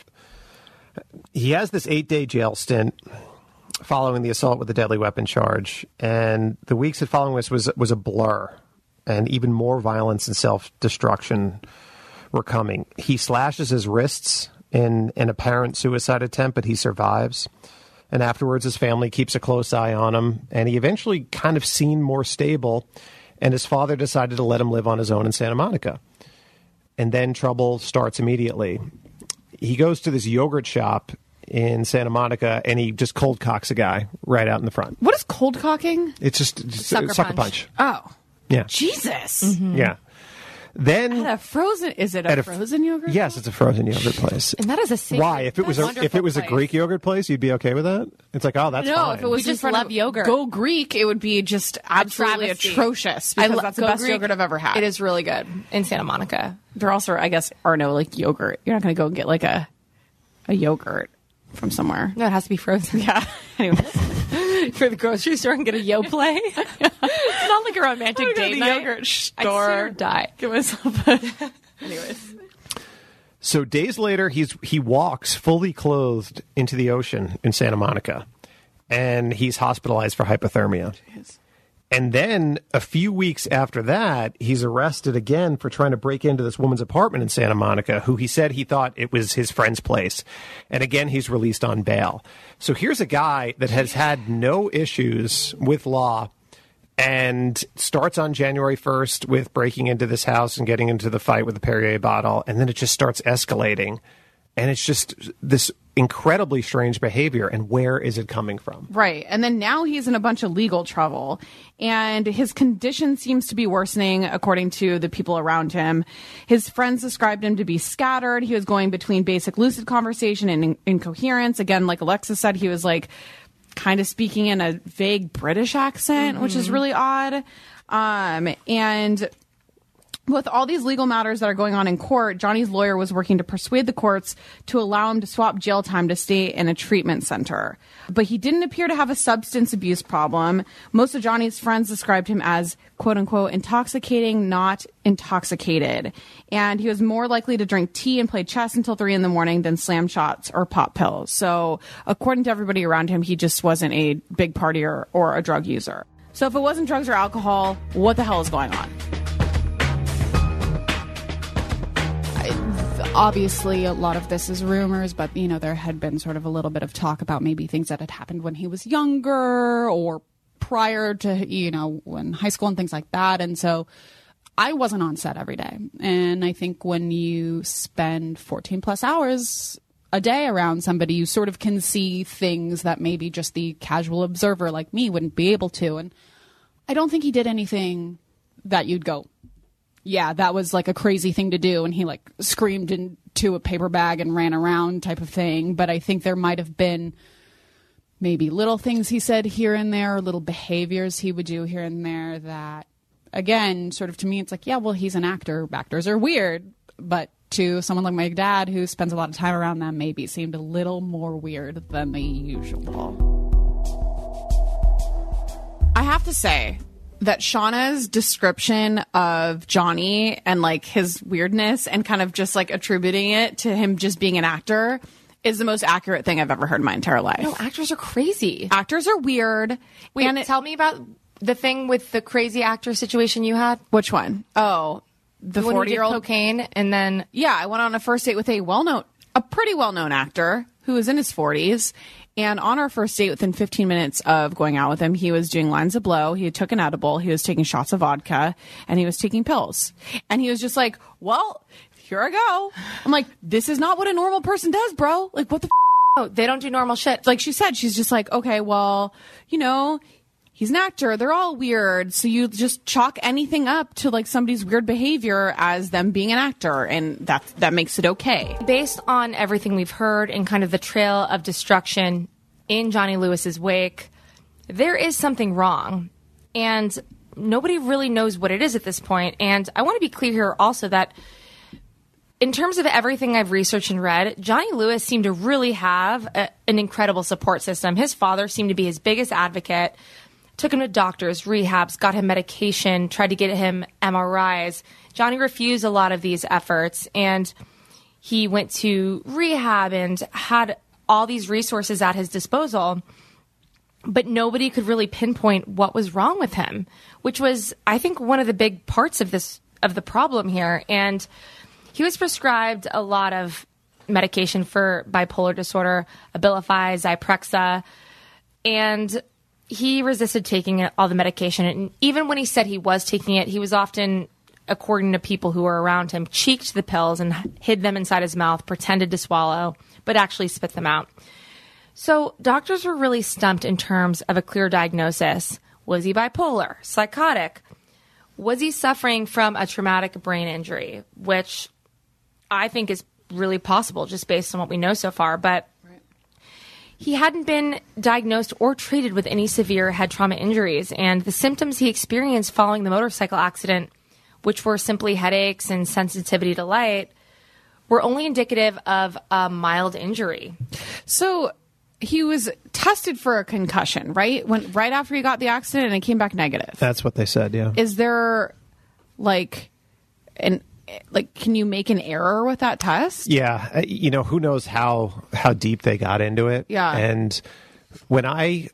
He has this eight-day jail stint following the assault with a deadly weapon charge, and the weeks that following this was was a blur, and even more violence and self-destruction were coming. He slashes his wrists in an apparent suicide attempt, but he survives. And afterwards, his family keeps a close eye on him, and he eventually kind of seemed more stable, and his father decided to let him live on his own in Santa Monica. And then trouble starts immediately. He goes to this yogurt shop in Santa Monica, and he just cold cocks a guy right out in the front. What is cold cocking? It's just, just Sucker sucker punch. punch. Oh. Yeah. Jesus. Yeah. Then At a frozen, is it a At a f- frozen yogurt? yes, it's a frozen yogurt place. And that is a sacred, Why? If it was a, if it was a Greek yogurt place, you'd be okay with that? It's like, oh, that's no, fine. if it was We in just front love of yogurt. Go Greek, it would be just absolutely travesty. atrocious I because lo- that's the Go best Greek, yogurt I've ever had. It is really good in Santa Monica. There also, I guess, are no like yogurt. You're not going to go and get like a a yogurt from somewhere. No, it has to be frozen. Yeah. Anyways. For the grocery store and get a Yoplait. It's not like a romantic I'm gonna go to date the night. yogurt I'd store. sooner die. Give myself a... Anyways. So days later, he's he walks fully clothed into the ocean in Santa Monica, and he's hospitalized for hypothermia. Jeez. And then a few weeks after that, he's arrested again for trying to break into this woman's apartment in Santa Monica, who he said he thought it was his friend's place. And again, he's released on bail. So here's a guy that has had no issues with law and starts on January first with breaking into this house and getting into the fight with the Perrier bottle. And then it just starts escalating. And it's just this incredibly strange behavior. And where is it coming from? Right. And then now he's in a bunch of legal trouble. And his condition seems to be worsening, according to the people around him. His friends described him to be scattered. He was going between basic lucid conversation and in- incoherence. Again, like Alexis said, he was like kind of speaking in a vague British accent, mm-hmm. which is really odd. Um, and... With all these legal matters that are going on in court, Johnny's lawyer was working to persuade the courts to allow him to swap jail time to stay in a treatment center. But he didn't appear to have a substance abuse problem. Most of Johnny's friends described him as, quote unquote, intoxicating, not intoxicated. And he was more likely to drink tea and play chess until three in the morning than slam shots or pop pills. So according to everybody around him, he just wasn't a big partier or a drug user. So if it wasn't drugs or alcohol, what the hell is going on? Obviously, a lot of this is rumors, but, you know, there had been sort of a little bit of talk about maybe things that had happened when he was younger or prior to, you know, when high school and things like that. And so I wasn't on set every day. And I think when you spend fourteen plus hours a day around somebody, you sort of can see things that maybe just the casual observer like me wouldn't be able to. And I don't think he did anything that you'd go, yeah, that was like a crazy thing to do. And he like screamed into a paper bag and ran around type of thing. But I think there might have been maybe little things he said here and there, little behaviors he would do here and there that, again, sort of to me, it's like, yeah, well, he's an actor. Actors are weird. But to someone like my dad who spends a lot of time around them, maybe it seemed a little more weird than the usual. I have to say that Shauna's description of Johnny and like his weirdness and kind of just like attributing it to him just being an actor is the most accurate thing I've ever heard in my entire life. No, actors are crazy. Actors are weird. Wait, and it, tell me about the thing with the crazy actor situation you had. Which one? Oh, the forty-year-old cocaine, and then yeah, I went on a first date with a well-known, a pretty well-known actor who was in his forties. And on our first date, within fifteen minutes of going out with him, he was doing lines of blow. He took an edible. He was taking shots of vodka, and he was taking pills. And he was just like, well, here I go. I'm like, this is not what a normal person does, bro. Like, what the f-? Oh, they don't do normal shit. Like she said, she's just like, okay, well, you know, he's an actor. They're all weird. So you just chalk anything up to like somebody's weird behavior as them being an actor. And that, that makes it okay. Based on everything we've heard and kind of the trail of destruction in Johnny Lewis's wake, there is something wrong. And nobody really knows what it is at this point. And I want to be clear here also that in terms of everything I've researched and read, Johnny Lewis seemed to really have a, an incredible support system. His father seemed to be his biggest advocate. Took him to doctors, rehabs, got him medication, tried to get him M R Is. Johnny refused a lot of these efforts, and he went to rehab and had all these resources at his disposal, but nobody could really pinpoint what was wrong with him, which was, I think, one of the big parts of this, of the problem here. And he was prescribed a lot of medication for bipolar disorder, Abilify, Zyprexa, and he resisted taking it, all the medication. And even when he said he was taking it, he was often, according to people who were around him, cheeked the pills and hid them inside his mouth, pretended to swallow, but actually spit them out. So doctors were really stumped in terms of a clear diagnosis. Was he bipolar, psychotic? Was he suffering from a traumatic brain injury, which I think is really possible just based on what we know so far. But he hadn't been diagnosed or treated with any severe head trauma injuries. And the symptoms he experienced following the motorcycle accident, which were simply headaches and sensitivity to light, were only indicative of a mild injury. So he was tested for a concussion, right? When right after he got the accident, and it came back negative. That's what they said, yeah. Is there like an like can you make an error with that test? Yeah, uh, you know, who knows how how deep they got into it. Yeah. And when I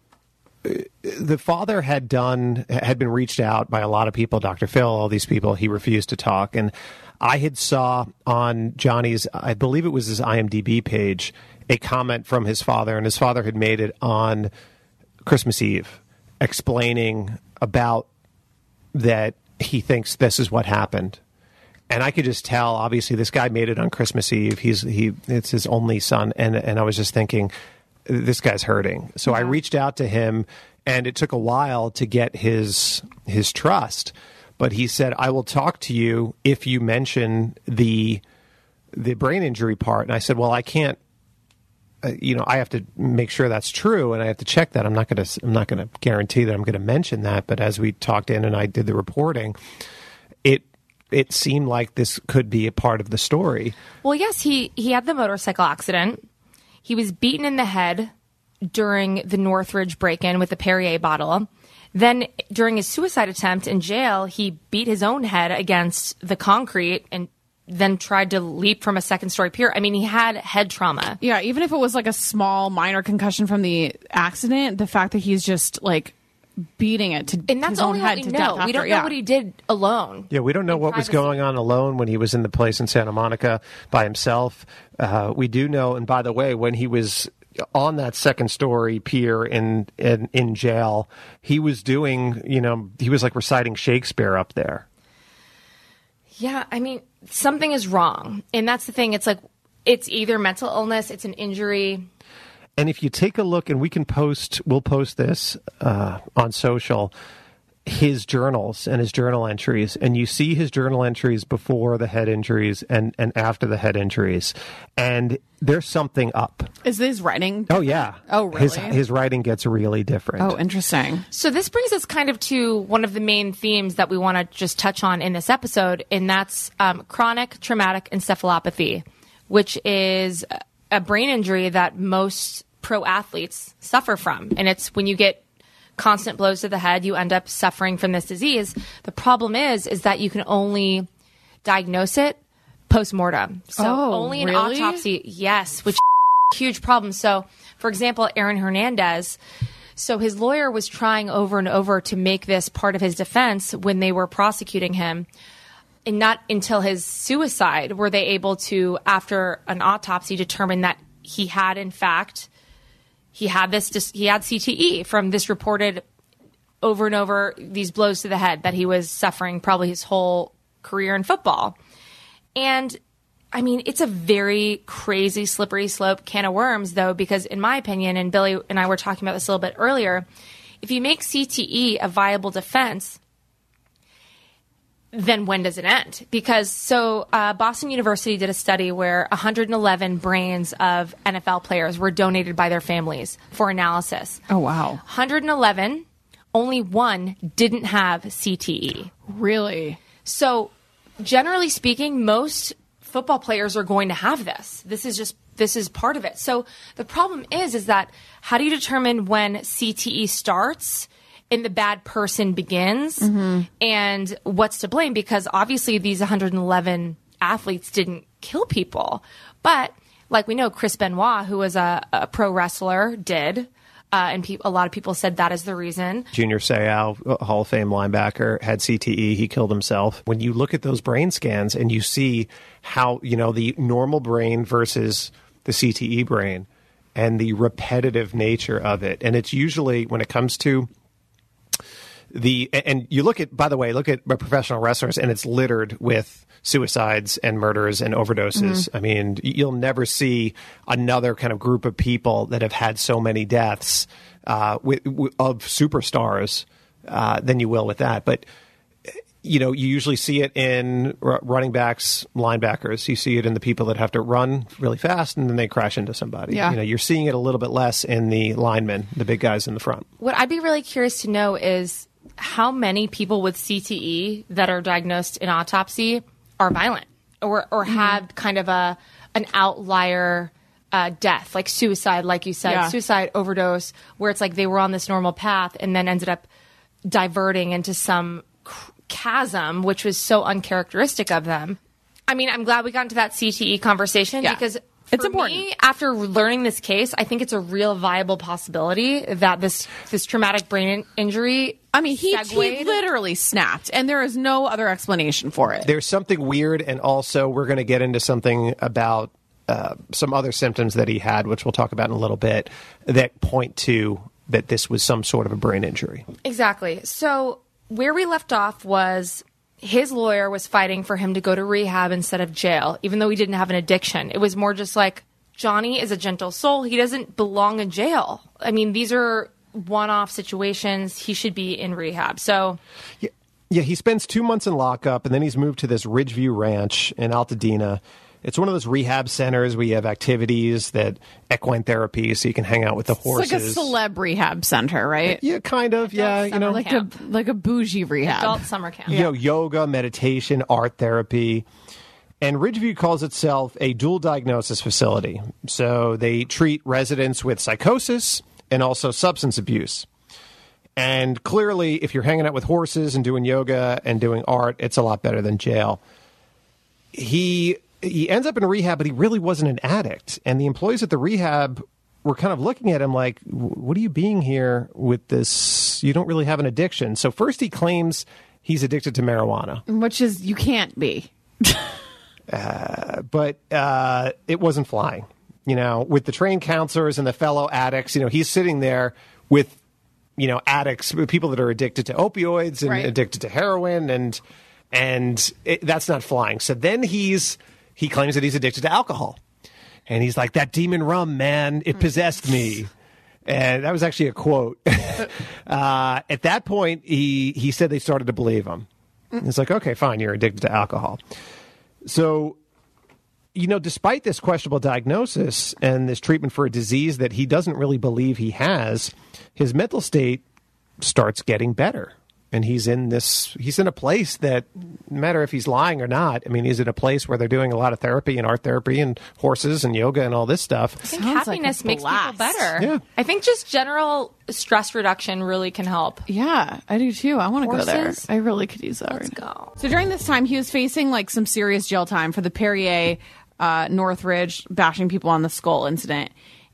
the father had done had been reached out by a lot of people, Doctor Phil, all these people, he refused to talk. And I had saw on Johnny's, I believe it was his I M D B page, a comment from his father, and his father had made it on Christmas Eve, explaining about that he thinks this is what happened. And I could just tell, obviously, this guy made it on Christmas Eve. He's he it's his only son, and and I was just thinking, this guy's hurting. So yeah. I reached out to him, and it took a while to get his his trust. But he said, I will talk to you if you mention the the brain injury part. And I said, well, I can't. Uh, you know, I have to make sure that's true, and I have to check that. I'm not going to. I'm not going to guarantee that I'm going to mention that. But as we talked in and I did the reporting, it it seemed like this could be a part of the story. Well, yes, he he had the motorcycle accident. He was beaten in the head during the Northridge break-in with a Perrier bottle. Then, during his suicide attempt in jail, he beat his own head against the concrete and then tried to leap from a second-story pier. I mean, he had head trauma. Yeah, even if it was like a small, minor concussion from the accident, the fact that he's just like beating it to and that's his only own head what we to know. death. After, we don't yeah. know what he did alone. Yeah, we don't know what privacy. was going on alone when he was in the place in Santa Monica by himself. Uh, we do know, and by the way, when he was on that second story pier in, in in jail, he was doing, you know, he was like reciting Shakespeare up there. Yeah, I mean, something is wrong. And that's the thing. It's like, it's either mental illness, it's an injury. And if you take a look, and we can post, we'll post this uh, on social, his journals and his journal entries, and you see his journal entries before the head injuries and, and after the head injuries. And there's something up. Is his writing? Oh, yeah. Oh, really? His, his writing gets really different. Oh, interesting. So this brings us kind of to one of the main themes that we want to just touch on in this episode, and that's um, chronic traumatic encephalopathy, which is a brain injury that most pro athletes suffer from. And it's when you get constant blows to the head, you end up suffering from this disease. The problem is, is that you can only diagnose it post-mortem. So oh, only an really? autopsy, yes, which is a huge problem. So, for example, Aaron Hernandez, so his lawyer was trying over and over to make this part of his defense when they were prosecuting him. And not until his suicide were they able to, after an autopsy, determine that he had, in fact, he had this, he had C T E from this reported over and over these blows to the head that he was suffering probably his whole career in football. And I mean, it's a very crazy, slippery slope can of worms, though, because in my opinion, and Billy and I were talking about this a little bit earlier, if you make C T E a viable defense, then when does it end? Because so uh, Boston University did a study where one hundred eleven brains of N F L players were donated by their families for analysis. Oh, wow. one hundred eleven, only one didn't have C T E. Really? So generally speaking, most football players are going to have this. This is just, this is part of it. So the problem is, is that how do you determine when C T E starts and the bad person begins, mm-hmm. and what's to blame? Because obviously these one hundred eleven athletes didn't kill people. But like we know, Chris Benoit, who was a, a pro wrestler, did. Uh, and pe- a lot of people said that is the reason. Junior Seau, Hall of Fame linebacker, had C T E. He killed himself. When you look at those brain scans and you see how, you know, the normal brain versus the C T E brain and the repetitive nature of it. And it's usually when it comes to the, and you look at, by the way, look at professional wrestlers, and it's littered with suicides and murders and overdoses. Mm-hmm. I mean, you'll never see another kind of group of people that have had so many deaths uh, with, with, of superstars uh, than you will with that. But you know, you usually see it in r- running backs, linebackers. You see it in the people that have to run really fast and then they crash into somebody. Yeah. You know, you're seeing it a little bit less in the linemen, the big guys in the front. What I'd be really curious to know is how many people with C T E that are diagnosed in autopsy are violent or or had kind of a an outlier uh, death, like suicide, like you said, Yeah. suicide, overdose, where it's like they were on this normal path and then ended up diverting into some c- chasm, which was so uncharacteristic of them. I mean, I'm glad we got into that C T E conversation Yeah. because It's for important. me, after learning this case, I think it's a real viable possibility that this this traumatic brain in- injury. I mean, he, he segued- literally snapped, and there is no other explanation for it. There's something weird, and also we're going to get into something about uh, some other symptoms that he had, which we'll talk about in a little bit, that point to that this was some sort of a brain injury. Exactly. So where we left off was his lawyer was fighting for him to go to rehab instead of jail, even though he didn't have an addiction. It was more just like, Johnny is a gentle soul. He doesn't belong in jail. I mean, these are one-off situations. He should be in rehab. So Yeah, yeah, he spends two months in lockup, and then he's moved to this Ridgeview Ranch in Altadena. It's one of those rehab centers where you have activities that equine therapy, so you can hang out with the horses. It's like a celeb rehab center, right? Yeah, kind of. Yeah, you know, like a like a bougie rehab. adult summer camp. you know, yoga, meditation, art therapy. And Ridgeview calls itself a dual diagnosis facility. So they treat residents with psychosis and also substance abuse. And clearly, if you're hanging out with horses and doing yoga and doing art, it's a lot better than jail. He he ends up in rehab, but he really wasn't an addict. And the employees at the rehab were kind of looking at him like, what are you being here with this? You don't really have an addiction. So first he claims he's addicted to marijuana. Which is, you can't be. Uh, but uh, it wasn't flying. You know, with the trained counselors and the fellow addicts, you know, he's sitting there with, you know, addicts, people that are addicted to opioids and Right. addicted to heroin, and and it, that's not flying. So then he's he claims that he's addicted to alcohol, and he's like, that demon rum, man, it possessed me. And that was actually a quote. uh, at that point, he he said they started to believe him. It's like, okay, fine, you're addicted to alcohol. So, you know, despite this questionable diagnosis and this treatment for a disease that he doesn't really believe he has, his mental state starts getting better. And he's in this, he's in a place that, no matter if he's lying or not, I mean, he's in a place where they're doing a lot of therapy and art therapy and horses and yoga and all this stuff. I think happiness makes people better. Yeah. I think just general stress reduction really can help. Yeah, I do too. I want to go there. Horses? I really could use that. Let's right now. go. So during this time, he was facing like some serious jail time for the Perrier uh, Northridge bashing people on the skull incident.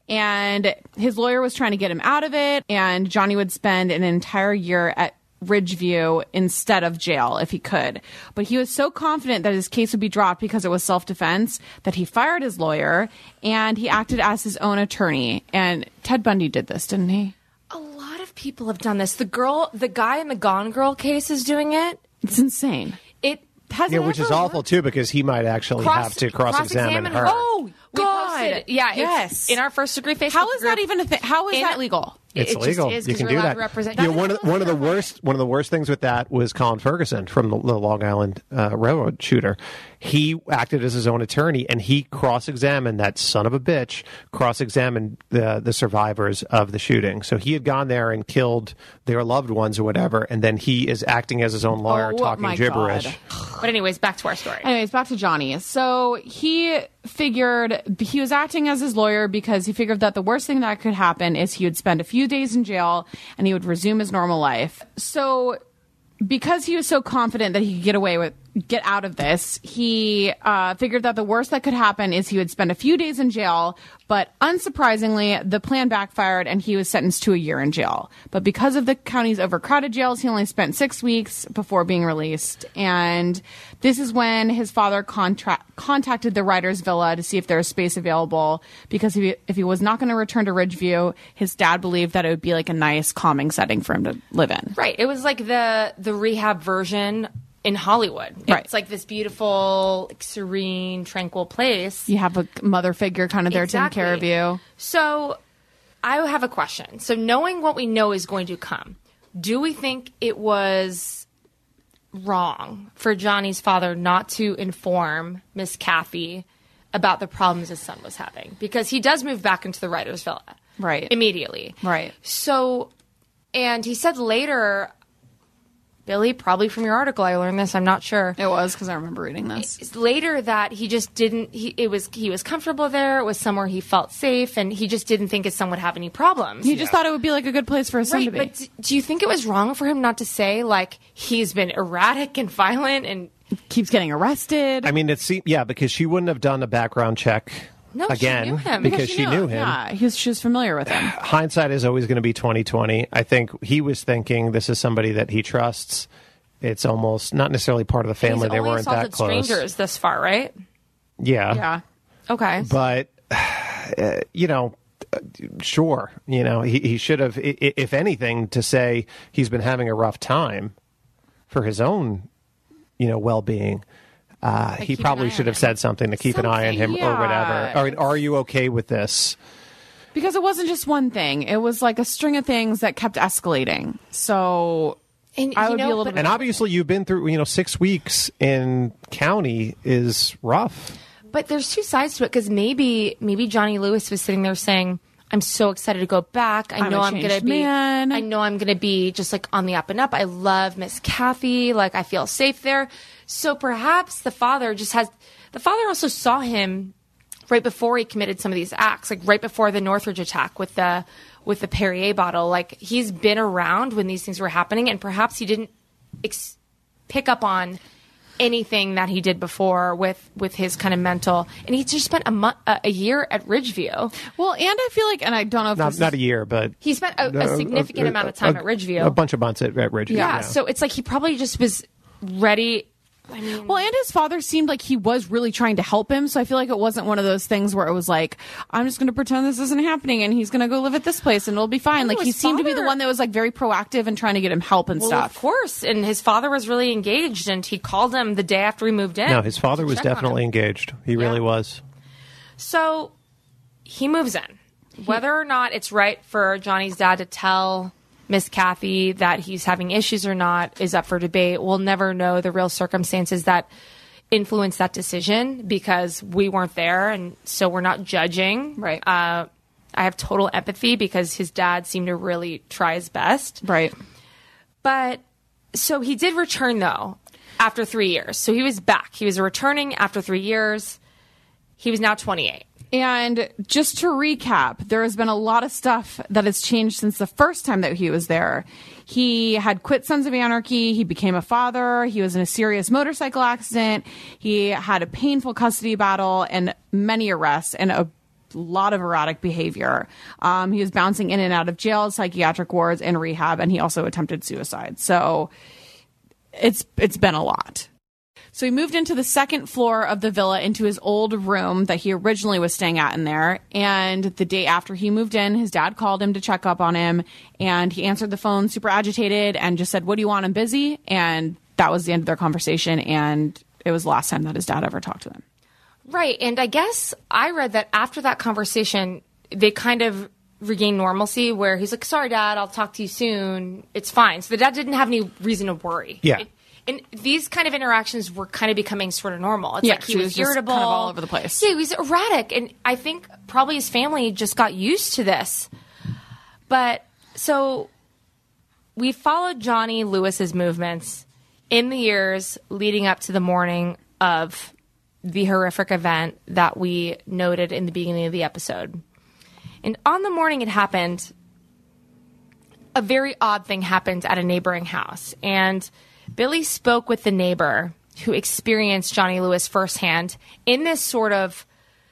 And his lawyer was trying to get him out of it. And Johnny would spend an entire year at Ridgeview instead of jail if he could. But he was so confident that his case would be dropped because it was self-defense that he fired his lawyer and he acted as his own attorney. And Ted Bundy did this, didn't he? A lot of people have done this. The girl, the guy in the Gone Girl case is doing it. It's insane. It has Yeah, which is awful, too, because he might actually Cross- have to cross-examine cross-examine her. her. Oh, We God. posted- yeah, Yes. it's in our first degree Facebook How is group. that even a thing? How is In- that legal? It's it illegal. Just is You 'cause can we're do allowed that. to represent. You know, one of the, one of the worst one of the worst things with that was Colin Ferguson from the, the Long Island uh, railroad shooter. He acted as his own attorney, and he cross-examined that son of a bitch. Cross-examined the the survivors of the shooting. So he had gone there and killed their loved ones or whatever, and then he is acting as his own lawyer, Oh, talking my gibberish. God. But anyways, back to our story. Anyways, back to Johnny. So he figured he was acting as his lawyer because he figured that the worst thing that could happen is he would spend a few days in jail and he would resume his normal life. So because he was so confident that he could get away with get out of this, he uh, figured that the worst that could happen is he would spend a few days in jail. But unsurprisingly, the plan backfired and he was sentenced to a year in jail. But because of the county's overcrowded jails, he only spent six weeks before being released. And this is when his father contra- contacted the writer's villa to see if there was space available, because if he, if he was not going to return to Ridgeview, his dad believed that it would be like a nice, calming setting for him to live in. Right. It was like the the rehab version in Hollywood. Right. It's like this beautiful, like, serene, tranquil place. You have a mother figure kind of there taking care of you. So I have a question. So knowing what we know is going to come, do we think it was wrong for Johnny's father not to inform Miss Kathy about the problems his son was having, because he does move back into the writer's villa right immediately. Right. So, and he said later, Billy, probably from your article, I learned this. I'm not sure. It was because I remember reading this later that he just didn't. He it was he was comfortable there. It was somewhere he felt safe, and he just didn't think his son would have any problems. He just thought it would be like a good place for his son right, to be. But d- do you think it was wrong for him not to say like he's been erratic and violent and keeps getting arrested? I mean, it seemed, yeah, because she wouldn't have done a background check no, again she knew him. because, because she, knew him. Yeah, he was, she was familiar with him. Hindsight is always going to be twenty twenty. I think he was thinking this is somebody that he trusts. It's almost not necessarily part of the family. He's they only weren't that assaulted close. strangers this far, right? Yeah. Yeah. Okay. But uh, you know, uh, sure, you know, he, he should have, i- i- if anything, to say he's been having a rough time for his own, you know, well-being. Uh, he probably should have said something to keep an eye on him Something, or yeah. whatever. Or are you okay with this? Because it wasn't just one thing. It was like a string of things that kept escalating. So and, I you would know, be a little but- bit... And obviously you've been through, you know, six weeks in county is rough. But there's two sides to it, because maybe maybe Johnny Lewis was sitting there saying, I'm so excited to go back. I I'm know a I'm going to changed be man. I know I'm going to be just like on the up and up. I love Miss Kathy. Like I feel safe there. So perhaps the father just has the father also saw him right before he committed some of these acts, like right before the Northridge attack with the with the Perrier bottle. Like he's been around when these things were happening, and perhaps he didn't ex- pick up on anything that he did before with with his kind of mental, and he just spent a month a year at Ridgeview. Well, and I feel like, and I don't know if Not, this not a is, year, but he spent a, a significant amount of time at Ridgeview. A bunch of months at, at Ridgeview. yeah, yeah. so it's like he probably just was ready. I mean, well, and his father seemed like he was really trying to help him. So I feel like it wasn't one of those things where it was like, I'm just going to pretend this isn't happening and he's going to go live at this place and it'll be fine. No, like he his seemed to be the father- one that was like very proactive and trying to get him help and well, stuff. of course, and his father was really engaged, and he called him the day after he moved in. No, his father to was check on him. definitely engaged. He really was. So he moves in. Whether or not it's right for Johnny's dad to tell Miss Kathy that he's having issues or not is up for debate. We'll never know the real circumstances that influence that decision because we weren't there, and so we're not judging. Right. Uh, I have total empathy because his dad seemed to really try his best. Right. But so he did return though after three years. So he was back. He was returning after three years. He was now twenty-eight. And just to recap, there has been a lot of stuff that has changed since the first time that he was there. He had quit Sons of Anarchy. He became a father. He was in a serious motorcycle accident. He had a painful custody battle and many arrests and a lot of erratic behavior. Um, he was bouncing in and out of jail, psychiatric wards, and rehab, and he also attempted suicide. So it's it's been a lot. So he moved into the second floor of the villa into his old room that he originally was staying at in there. And the day after he moved in, his dad called him to check up on him. And he answered the phone super agitated and just said, "What do you want? I'm busy." And that was the end of their conversation. And it was the last time that his dad ever talked to him. Right. And I guess I read that after that conversation, they kind of regained normalcy where he's like, "Sorry, Dad, I'll talk to you soon. It's fine." So the dad didn't have any reason to worry. Yeah. It, and these kind of interactions were kind of becoming sort of normal. It's Yeah, like he he was, was just irritable. kind of all over the place. Yeah, he was erratic. And I think probably his family just got used to this. But so we followed Johnny Lewis's movements in the years leading up to the morning of the horrific event that we noted in the beginning of the episode. And on the morning it happened, a very odd thing happened at a neighboring house. And Billy spoke with the neighbor who experienced Johnny Lewis firsthand in this sort of,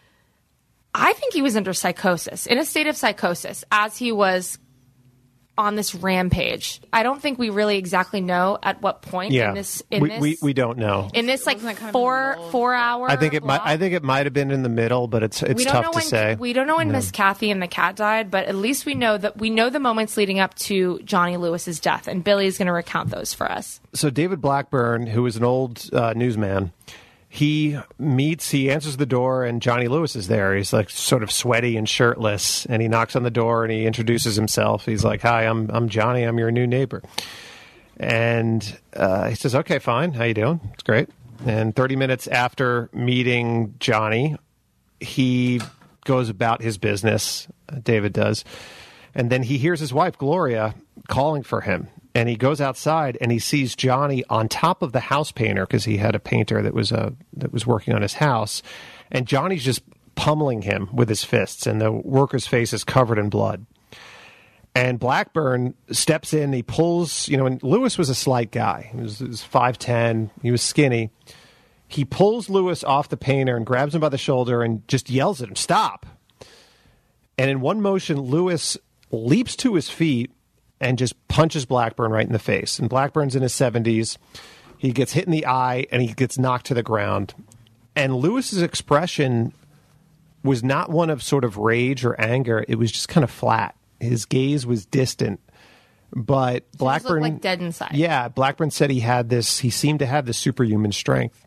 I think he was under psychosis, in a state of psychosis, as he was on this rampage. I don't think we really exactly know at what point Yeah, in this in we, this we we don't know. in this like four four hour. I think it might. I think it might have been in the middle, but it's it's we don't tough know to when, say. We don't know when No. Miss Kathy and the cat died, but at least we know that we know the moments leading up to Johnny Lewis's death, and Billy's going to recount those for us. So David Blackburn, who is an old uh, newsman, he meets, he answers the door, and Johnny Lewis is there. He's like sort of sweaty and shirtless, and he knocks on the door and he introduces himself. He's like, "Hi, I'm I'm Johnny. I'm your new neighbor." And uh, he says, okay, fine. How you doing? It's great. And thirty minutes after meeting Johnny, he goes about his business. Uh, David does. And then he hears his wife, Gloria, calling for him. And he goes outside and he sees Johnny on top of the house painter, because he had a painter that was uh, that was working on his house. And Johnny's just pummeling him with his fists, and the worker's face is covered in blood. And Blackburn steps in, he pulls, you know, and Lewis was a slight guy. He was, he was five ten, he was skinny. He pulls Lewis off the painter and grabs him by the shoulder and just yells at him, stop. And in one motion, Lewis leaps to his feet and just punches Blackburn right in the face. And Blackburn's in his seventies. He gets hit in the eye and he gets knocked to the ground. And Lewis's expression was not one of sort of rage or anger. It was just kind of flat. His gaze was distant, but He Blackburn, just looked like dead inside. yeah, Blackburn said he had this, he seemed to have this superhuman strength.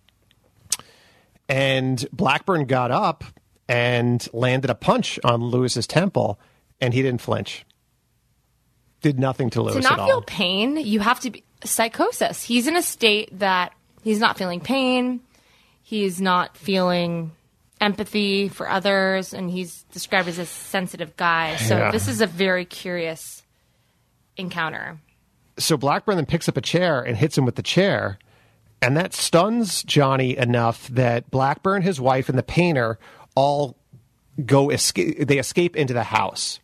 And Blackburn got up and landed a punch on Lewis's temple, and he didn't flinch. Did nothing to Lewis to at not feel all. pain, you have to be psychosis. He's in a state that he's not feeling pain. He's not feeling empathy for others, and he's described as a sensitive guy. So Yeah. this is a very curious encounter. So Blackburn then picks up a chair and hits him with the chair, and that stuns Johnny enough that Blackburn, his wife, and the painter all go escape. They escape into the house.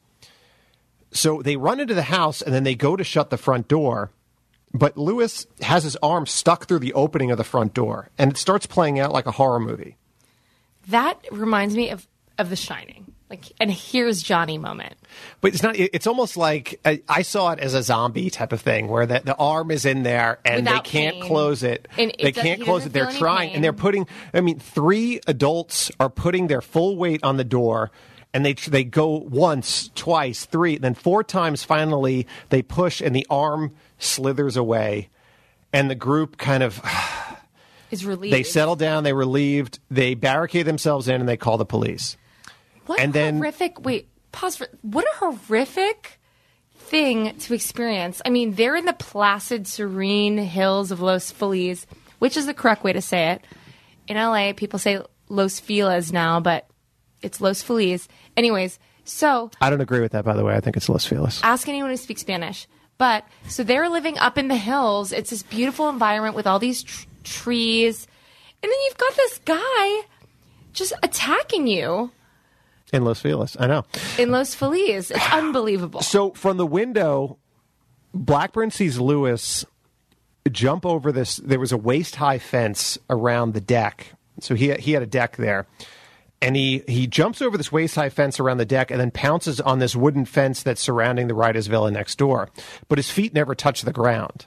So they run into the house, and then they go to shut the front door. But Lewis has his arm stuck through the opening of the front door, and it starts playing out like a horror movie. That reminds me of, of The Shining. Like, and here's Johnny moment. But it's not. it- It's almost like I, I saw it as a zombie type of thing, where the, the arm is in there and Without they can't pain. close it. And it they does- can't he close doesn't it. They're feel any trying, pain. and they're putting. I mean, three adults are putting their full weight on the door, and they they go once, twice, three, then four times. Finally, they push, and the arm slithers away, and the group kind of. Is relieved. They settle down. They relieved. They barricade themselves in, and they call the police. What and a then- horrific. Wait, pause for. What a horrific thing to experience. I mean, they're in the placid, serene hills of Los Feliz, which is the correct way to say it. In L A, people say Los Feliz now, but it's Los Feliz. Anyways, so I don't agree with that, by the way. I think it's Los Feliz. ask anyone who speaks Spanish. But so they're living up in the hills. It's this beautiful environment with all these tr- trees. And then you've got this guy just attacking you In Los Feliz, I know. in Los Feliz. It's unbelievable. So from the window, Blackburn sees Lewis jump over this. There was a waist-high fence around the deck. So he he had a deck there. And he, he jumps over this waist-high fence around the deck and then pounces on this wooden fence that's surrounding the Writers Villa next door. But his feet never touch the ground.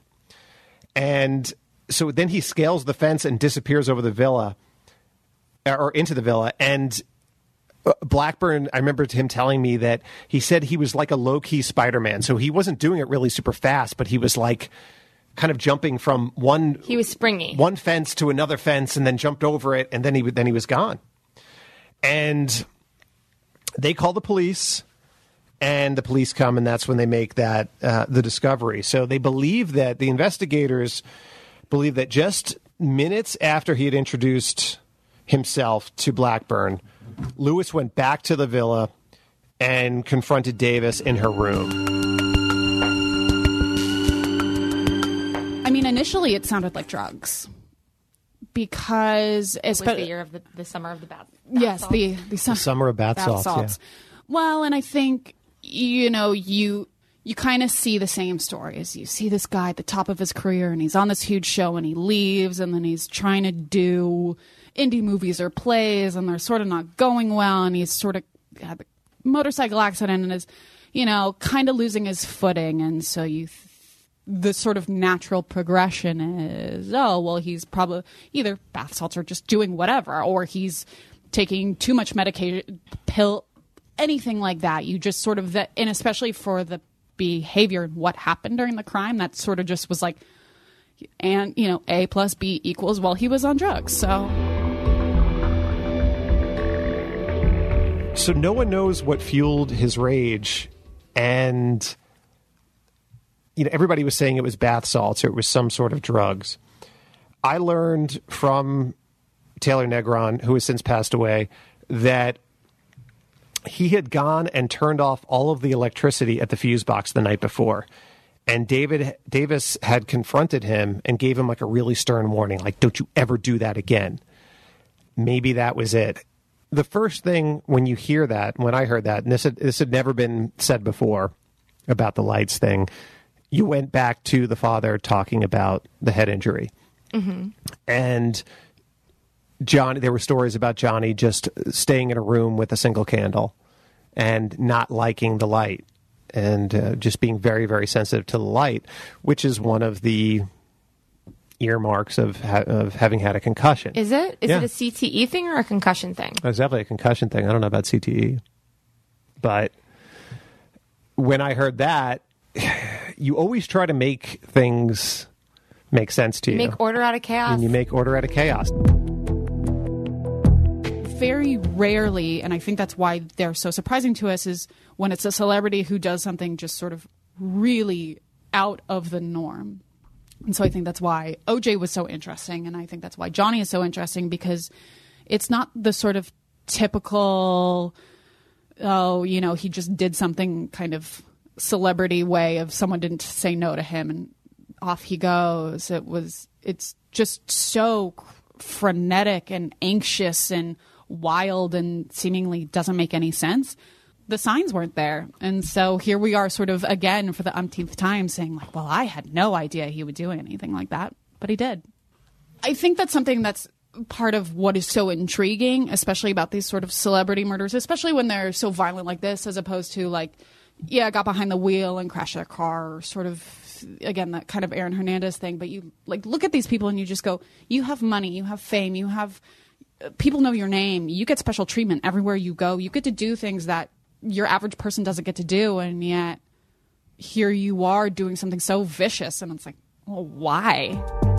And so then he scales the fence and disappears over the villa, or into the villa. And Blackburn, I remember him telling me that he said he was like a low-key Spider-Man. So he wasn't doing it really super fast, but he was like kind of jumping from one He was springy. one fence to another fence and then jumped over it, and then he then he was gone. And they call the police, and the police come, and that's when they make that uh, the discovery. So they believe that the investigators believe that just minutes after he had introduced himself to Blackburn, Lewis went back to the villa and confronted Davis in her room. I mean, initially it sounded like drugs because It was espe- the year of the, the summer of the bath. yes, salts. the the, su- The summer of bath, salts. salts. Well, and I think you know you you kind of see the same stories. You see this guy at the top of his career, and he's on this huge show, and he leaves, and then he's trying to do indie movies or plays, and they're sort of not going well, and he's sort of had a motorcycle accident and is, you know, kind of losing his footing, and so you. Th- the sort of natural progression is, oh, well, he's probably either bath salts or just doing whatever, or he's taking too much medication, pill, anything like that. You just sort of, that, and especially for the behavior and what happened during the crime, that sort of just was like, and, you know, A plus B equals, well, he was on drugs, so. So no one knows what fueled his rage, and you know, everybody was saying it was bath salts or it was some sort of drugs. I learned from Taylor Negron, who has since passed away, that he had gone and turned off all of the electricity at the fuse box the night before. And David Davis had confronted him and gave him like a really stern warning, like, don't you ever do that again. Maybe that was it. The first thing when you hear that, when I heard that, and this had, this had never been said before about the lights thing, you went back to the father talking about the head injury. Mm-hmm. And Johnny, there were stories about Johnny just staying in a room with a single candle and not liking the light and uh, just being very, very sensitive to the light, which is one of the earmarks of ha- of having had a concussion. Is it? Is Yeah. it a C T E thing or a concussion thing? It's definitely a concussion thing. I don't know about C T E. But when I heard that, you always try to make things make sense to you. Make order out of chaos. And you make order out of chaos. Very rarely, and I think that's why they're so surprising to us, is when it's a celebrity who does something just sort of really out of the norm. And so I think that's why O J was so interesting, and I think that's why Johnny is so interesting, because it's not the sort of typical, oh, you know, he just did something kind of celebrity way of someone didn't say no to him and off he goes. It was, it's just so frenetic and anxious and wild and seemingly doesn't make any sense. The signs weren't there. And so here we are sort of again for the umpteenth time saying like, well, I had no idea he would do anything like that, but he did. I think that's something that's part of what is so intriguing, especially about these sort of celebrity murders, especially when they're so violent like this, as opposed to like, yeah, got behind the wheel and crashed their car, or sort of, again, that kind of Aaron Hernandez thing. But you like look at these people and you just go, you have money, you have fame, you have, people know your name, you get special treatment everywhere you go, you get to do things that your average person doesn't get to do, and yet here you are doing something so vicious, and it's like, well, why?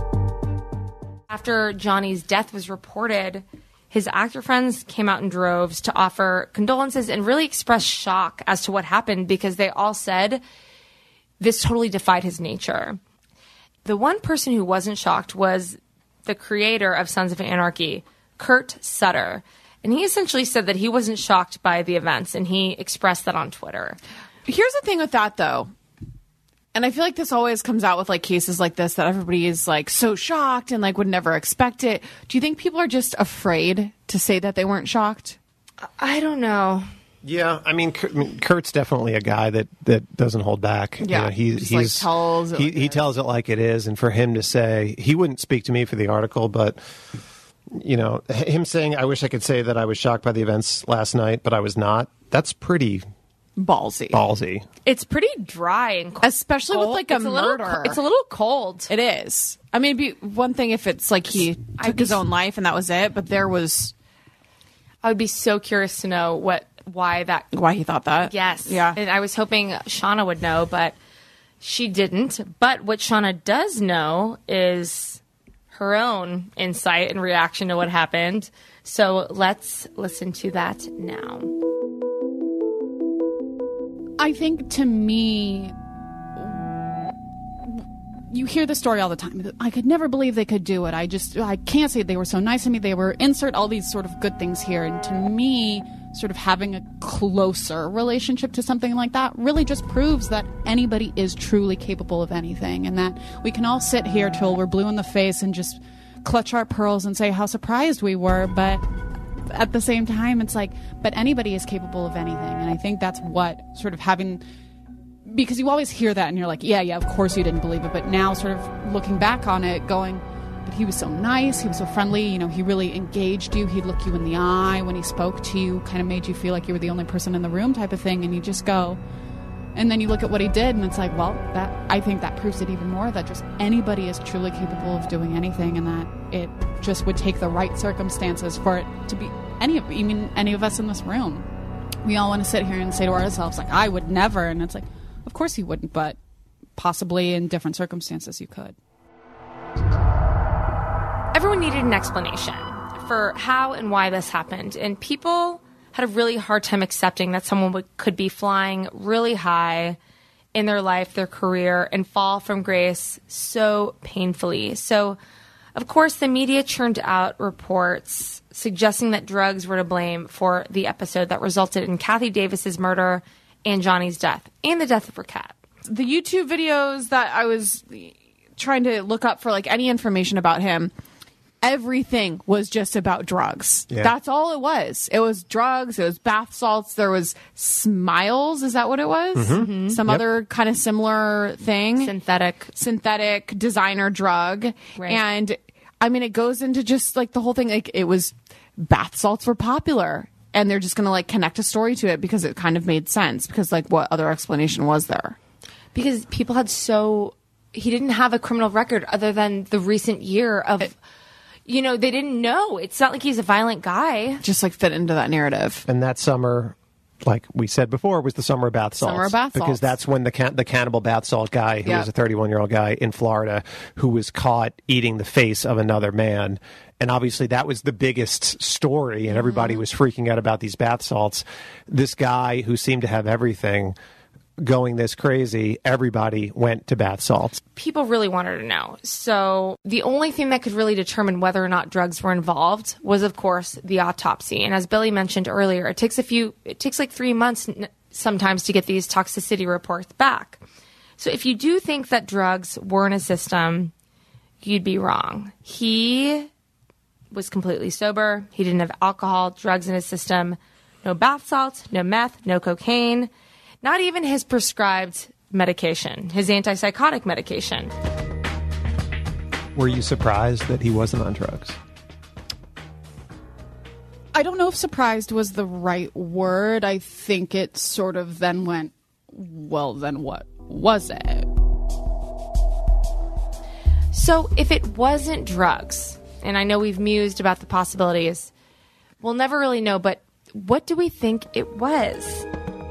After Johnny's death was reported, his actor friends came out in droves to offer condolences and really express shock as to what happened, because they all said this totally defied his nature. The one person who wasn't shocked was the creator of Sons of Anarchy, Kurt Sutter. And he essentially said that he wasn't shocked by the events, and he expressed that on Twitter. Here's the thing with that, though. And I feel like this always comes out with like cases like this, that everybody is like so shocked and like would never expect it. Do you think people are just afraid to say that they weren't shocked? I don't know. Yeah, I mean, Kurt, I mean, Kurt's definitely a guy that, that doesn't hold back. Yeah, you know, he, just, he's like, tells it he, like he tells it like it is, and for him to say, he wouldn't speak to me for the article, but you know, him saying, "I wish I could say that I was shocked by the events last night, but I was not." That's pretty ballsy. Ballsy. It's pretty dry and cold. Especially with like a it's murder. A little, co- it's a little cold. It is. I mean, it'd be one thing if it's like he I'd took be his own life and that was it, but there was. I would be so curious to know what, why that, why he thought that. Yes. Yeah. And I was hoping Shauna would know, but she didn't. But what Shauna does know is her own insight and reaction to what happened. So let's listen to that now. I think to me, you hear the story all the time. I could never believe they could do it. I just, I can't say they were so nice to me. They were, insert all these sort of good things here. And to me, sort of having a closer relationship to something like that really just proves that anybody is truly capable of anything. And that we can all sit here till we're blue in the face and just clutch our pearls and say how surprised we were. But at the same time, it's like, but anybody is capable of anything. And I think that's what sort of having, because you always hear that and you're like, yeah, yeah, of course you didn't believe it. But now sort of looking back on it, going, but he was so nice, he was so friendly, you know, he really engaged you, he'd look you in the eye when he spoke to you, kind of made you feel like you were the only person in the room type of thing. And you just go, and then you look at what he did and it's like, well, that I think that proves it even more, that just anybody is truly capable of doing anything, and that it just would take the right circumstances for it to be any of, I mean, any of us in this room. We all want to sit here and say to ourselves, like, I would never. And it's like, of course you wouldn't, but possibly in different circumstances you could. Everyone needed an explanation for how and why this happened. And people had a really hard time accepting that someone would, could be flying really high in their life, their career, and fall from grace so painfully. So, of course, the media churned out reports suggesting that drugs were to blame for the episode that resulted in Kathy Davis's murder and Johnny's death, and the death of her cat. The YouTube videos that I was trying to look up for like any information about him, everything was just about drugs. Yeah. That's all it was. It was drugs. It was bath salts. There was Smiles. Is that what it was? Mm-hmm. Mm-hmm. Some Yep. other kind of similar thing. Synthetic. Synthetic designer drug. Right. And I mean, it goes into just like the whole thing. Like it was bath salts were popular. And they're just going to like connect a story to it because it kind of made sense. Because like what other explanation was there? Because people had so... He didn't have a criminal record other than the recent year of... It, you know, they didn't know. It's not like he's a violent guy. Just like fit into that narrative. And that summer, like we said before, was the summer of bath salts. Summer of bath salts. Because that's when the can- the cannibal bath salt guy, who Yeah. was a thirty-one-year-old guy in Florida, who was caught eating the face of another man. And obviously that was the biggest story, and everybody was freaking out about these bath salts. This guy who seemed to have everything going this crazy, everybody went to bath salts. People really wanted to know. So the only thing that could really determine whether or not drugs were involved was, of course, the autopsy. And as Billy mentioned earlier, it takes a few, it takes like three months n- sometimes to get these toxicity reports back. So if you do think that drugs were in his system, you'd be wrong. He was completely sober. He didn't have alcohol, drugs in his system, no bath salts, no meth, no cocaine. Not even his prescribed medication, his antipsychotic medication. Were you surprised that he wasn't on drugs? I don't know if surprised was the right word. I think it sort of then went, well, then what was it? So if it wasn't drugs, and I know we've mused about the possibilities, we'll never really know, but what do we think it was?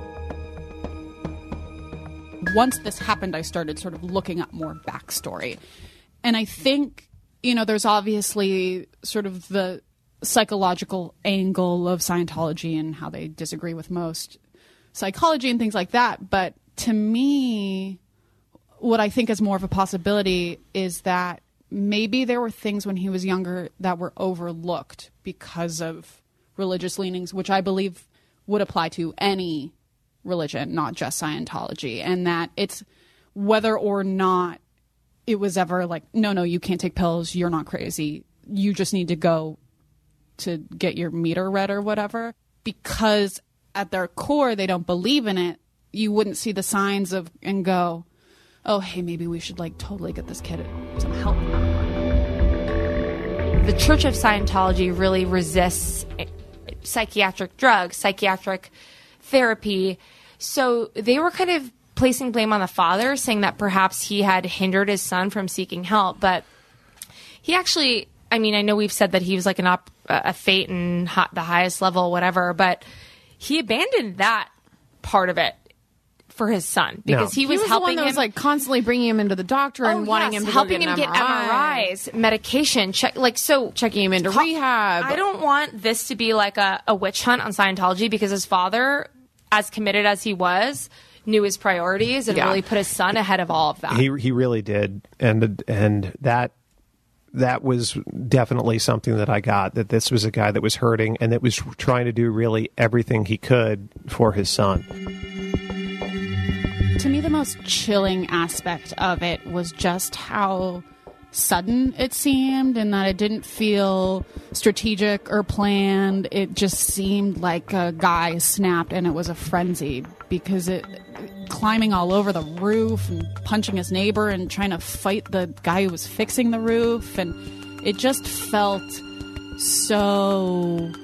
Once this happened, I started sort of looking up more backstory. And I think, you know, there's obviously sort of the psychological angle of Scientology and how they disagree with most psychology and things like that. But to me, what I think is more of a possibility is that maybe there were things when he was younger that were overlooked because of religious leanings, which I believe would apply to any religion, not just Scientology, and that it's whether or not it was ever like, no, no, you can't take pills, you're not crazy, you just need to go to get your meter read or whatever, because at their core they don't believe in it. You wouldn't see the signs of and go, oh, hey, maybe we should like totally get this kid some help. The Church of Scientology really resists psychiatric drugs, psychiatric therapy. So they were kind of placing blame on the father, saying that perhaps he had hindered his son from seeking help. But he actually, I mean, I know we've said that he was like an op, a fate and hot, the highest level, whatever, but he abandoned that part of it for his son because No. he was, he was helping the one that him. was like constantly bringing him into the doctor and Oh, wanting yes, him to helping go him get get an M R I. M R Is, medication, check, like so. Checking him into Ho- rehab. I don't want this to be like a, a witch hunt on Scientology because his father, as committed as he was, knew his priorities and Yeah. really put his son ahead of all of that. He he really did, and and that that was definitely something that I got, that this was a guy that was hurting and that was trying to do really everything he could for his son. To me, the most chilling aspect of it was just how sudden it seemed, and that it didn't feel strategic or planned. It just seemed like a guy snapped and it was a frenzy, because it climbing all over the roof and punching his neighbor and trying to fight the guy who was fixing the roof, and it just felt so,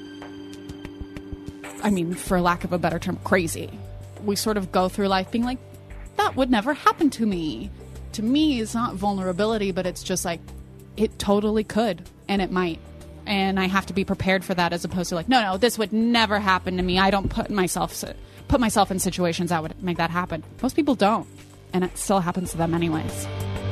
I mean, for lack of a better term, crazy. We sort of go through life being like, that would never happen to me. To me, it's not vulnerability, but it's just like, it totally could, and it might. And I have to be prepared for that, as opposed to like, no, no, this would never happen to me. I don't put myself put myself in situations that would make that happen. Most people don't, and it still happens to them anyways.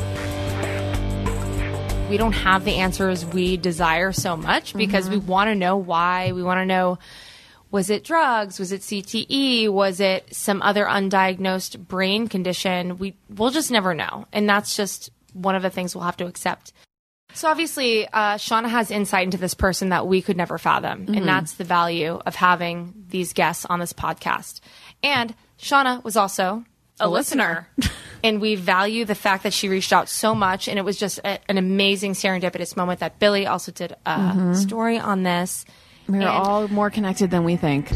We don't have the answers we desire so much because Mhm. we want to know why. We want to know Was it drugs? Was it C T E? Was it some other undiagnosed brain condition? We, we'll just never know. And that's just one of the things we'll have to accept. So obviously, uh, Shauna has insight into this person that we could never fathom. Mm-hmm. And that's the value of having these guests on this podcast. And Shauna was also a, a listener. listener. And we value the fact that she reached out so much. And it was just a, an amazing serendipitous moment that Billy also did a Mm-hmm. story on this. We're And- all more connected than we think.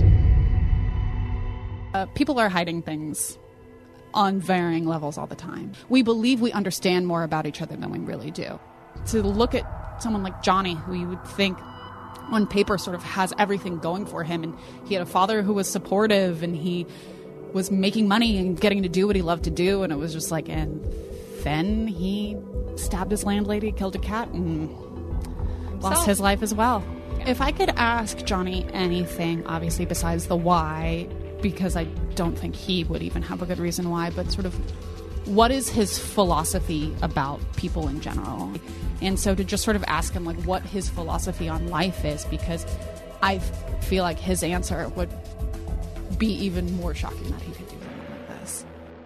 Uh, people are hiding things on varying levels all the time. We believe we understand more about each other than we really do. To look at someone like Johnny, who you would think on paper sort of has everything going for him, and he had a father who was supportive, and he was making money and getting to do what he loved to do, and it was just like, and then he stabbed his landlady, killed a cat, and lost So- his life as well. If I could ask Johnny anything, obviously besides the why, because I don't think he would even have a good reason why, but sort of what is his philosophy about people in general? And so to just sort of ask him like what his philosophy on life is, because I feel like his answer would be even more shocking that he could do something like this.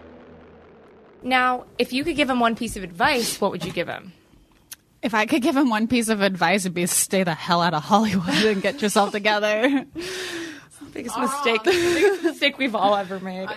Now, if you could give him one piece of advice, what would you give him? If I could give him one piece of advice, it'd be stay the hell out of Hollywood and get yourself together. Biggest mistake, biggest mistake we've all ever made.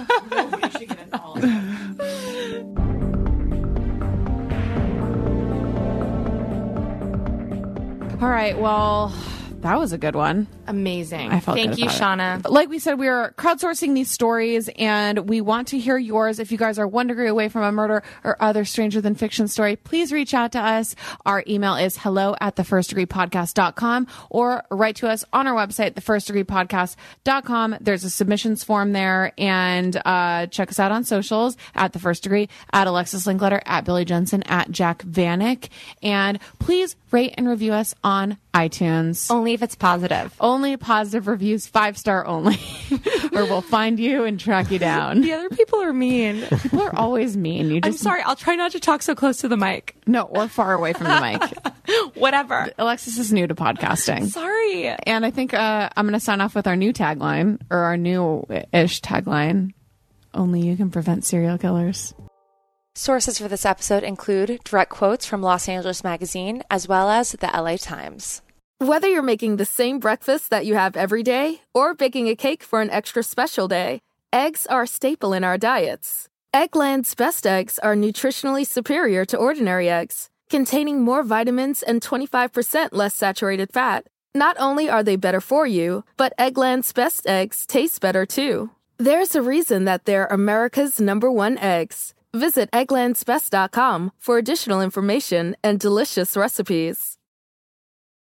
All right, well, that was a good one. Amazing. I felt Thank good you, about it. Shauna. Like we said, we are crowdsourcing these stories, and we want to hear yours. If you guys are one degree away from a murder or other stranger than fiction story, please reach out to us. Our email is hello at the first degree podcast dot com, or write to us on our website, the first degree podcast dot com. There's a submissions form there, and uh, check us out on socials at the first degree, at Alexis Linkletter, at Billy Jensen, at Jack Vanek, and please rate and review us on iTunes. Only if it's positive. Only positive reviews, five star only, or we'll find you and track you down. The other people are mean. People are always mean. You I'm just, sorry. I'll try not to talk so close to the mic. No, or far away from the mic. Whatever. Alexis is new to podcasting. Sorry. And I think uh, I'm going to sign off with our new tagline, or our new-ish tagline. Only you can prevent serial killers. Sources for this episode include direct quotes from Los Angeles Magazine as well as the L A Times. Whether you're making the same breakfast that you have every day or baking a cake for an extra special day, eggs are a staple in our diets. Eggland's best eggs are nutritionally superior to ordinary eggs, containing more vitamins and twenty-five percent less saturated fat. Not only are they better for you, but Eggland's best eggs taste better too. There's a reason that they're America's number one eggs. Visit egglands best dot com for additional information and delicious recipes.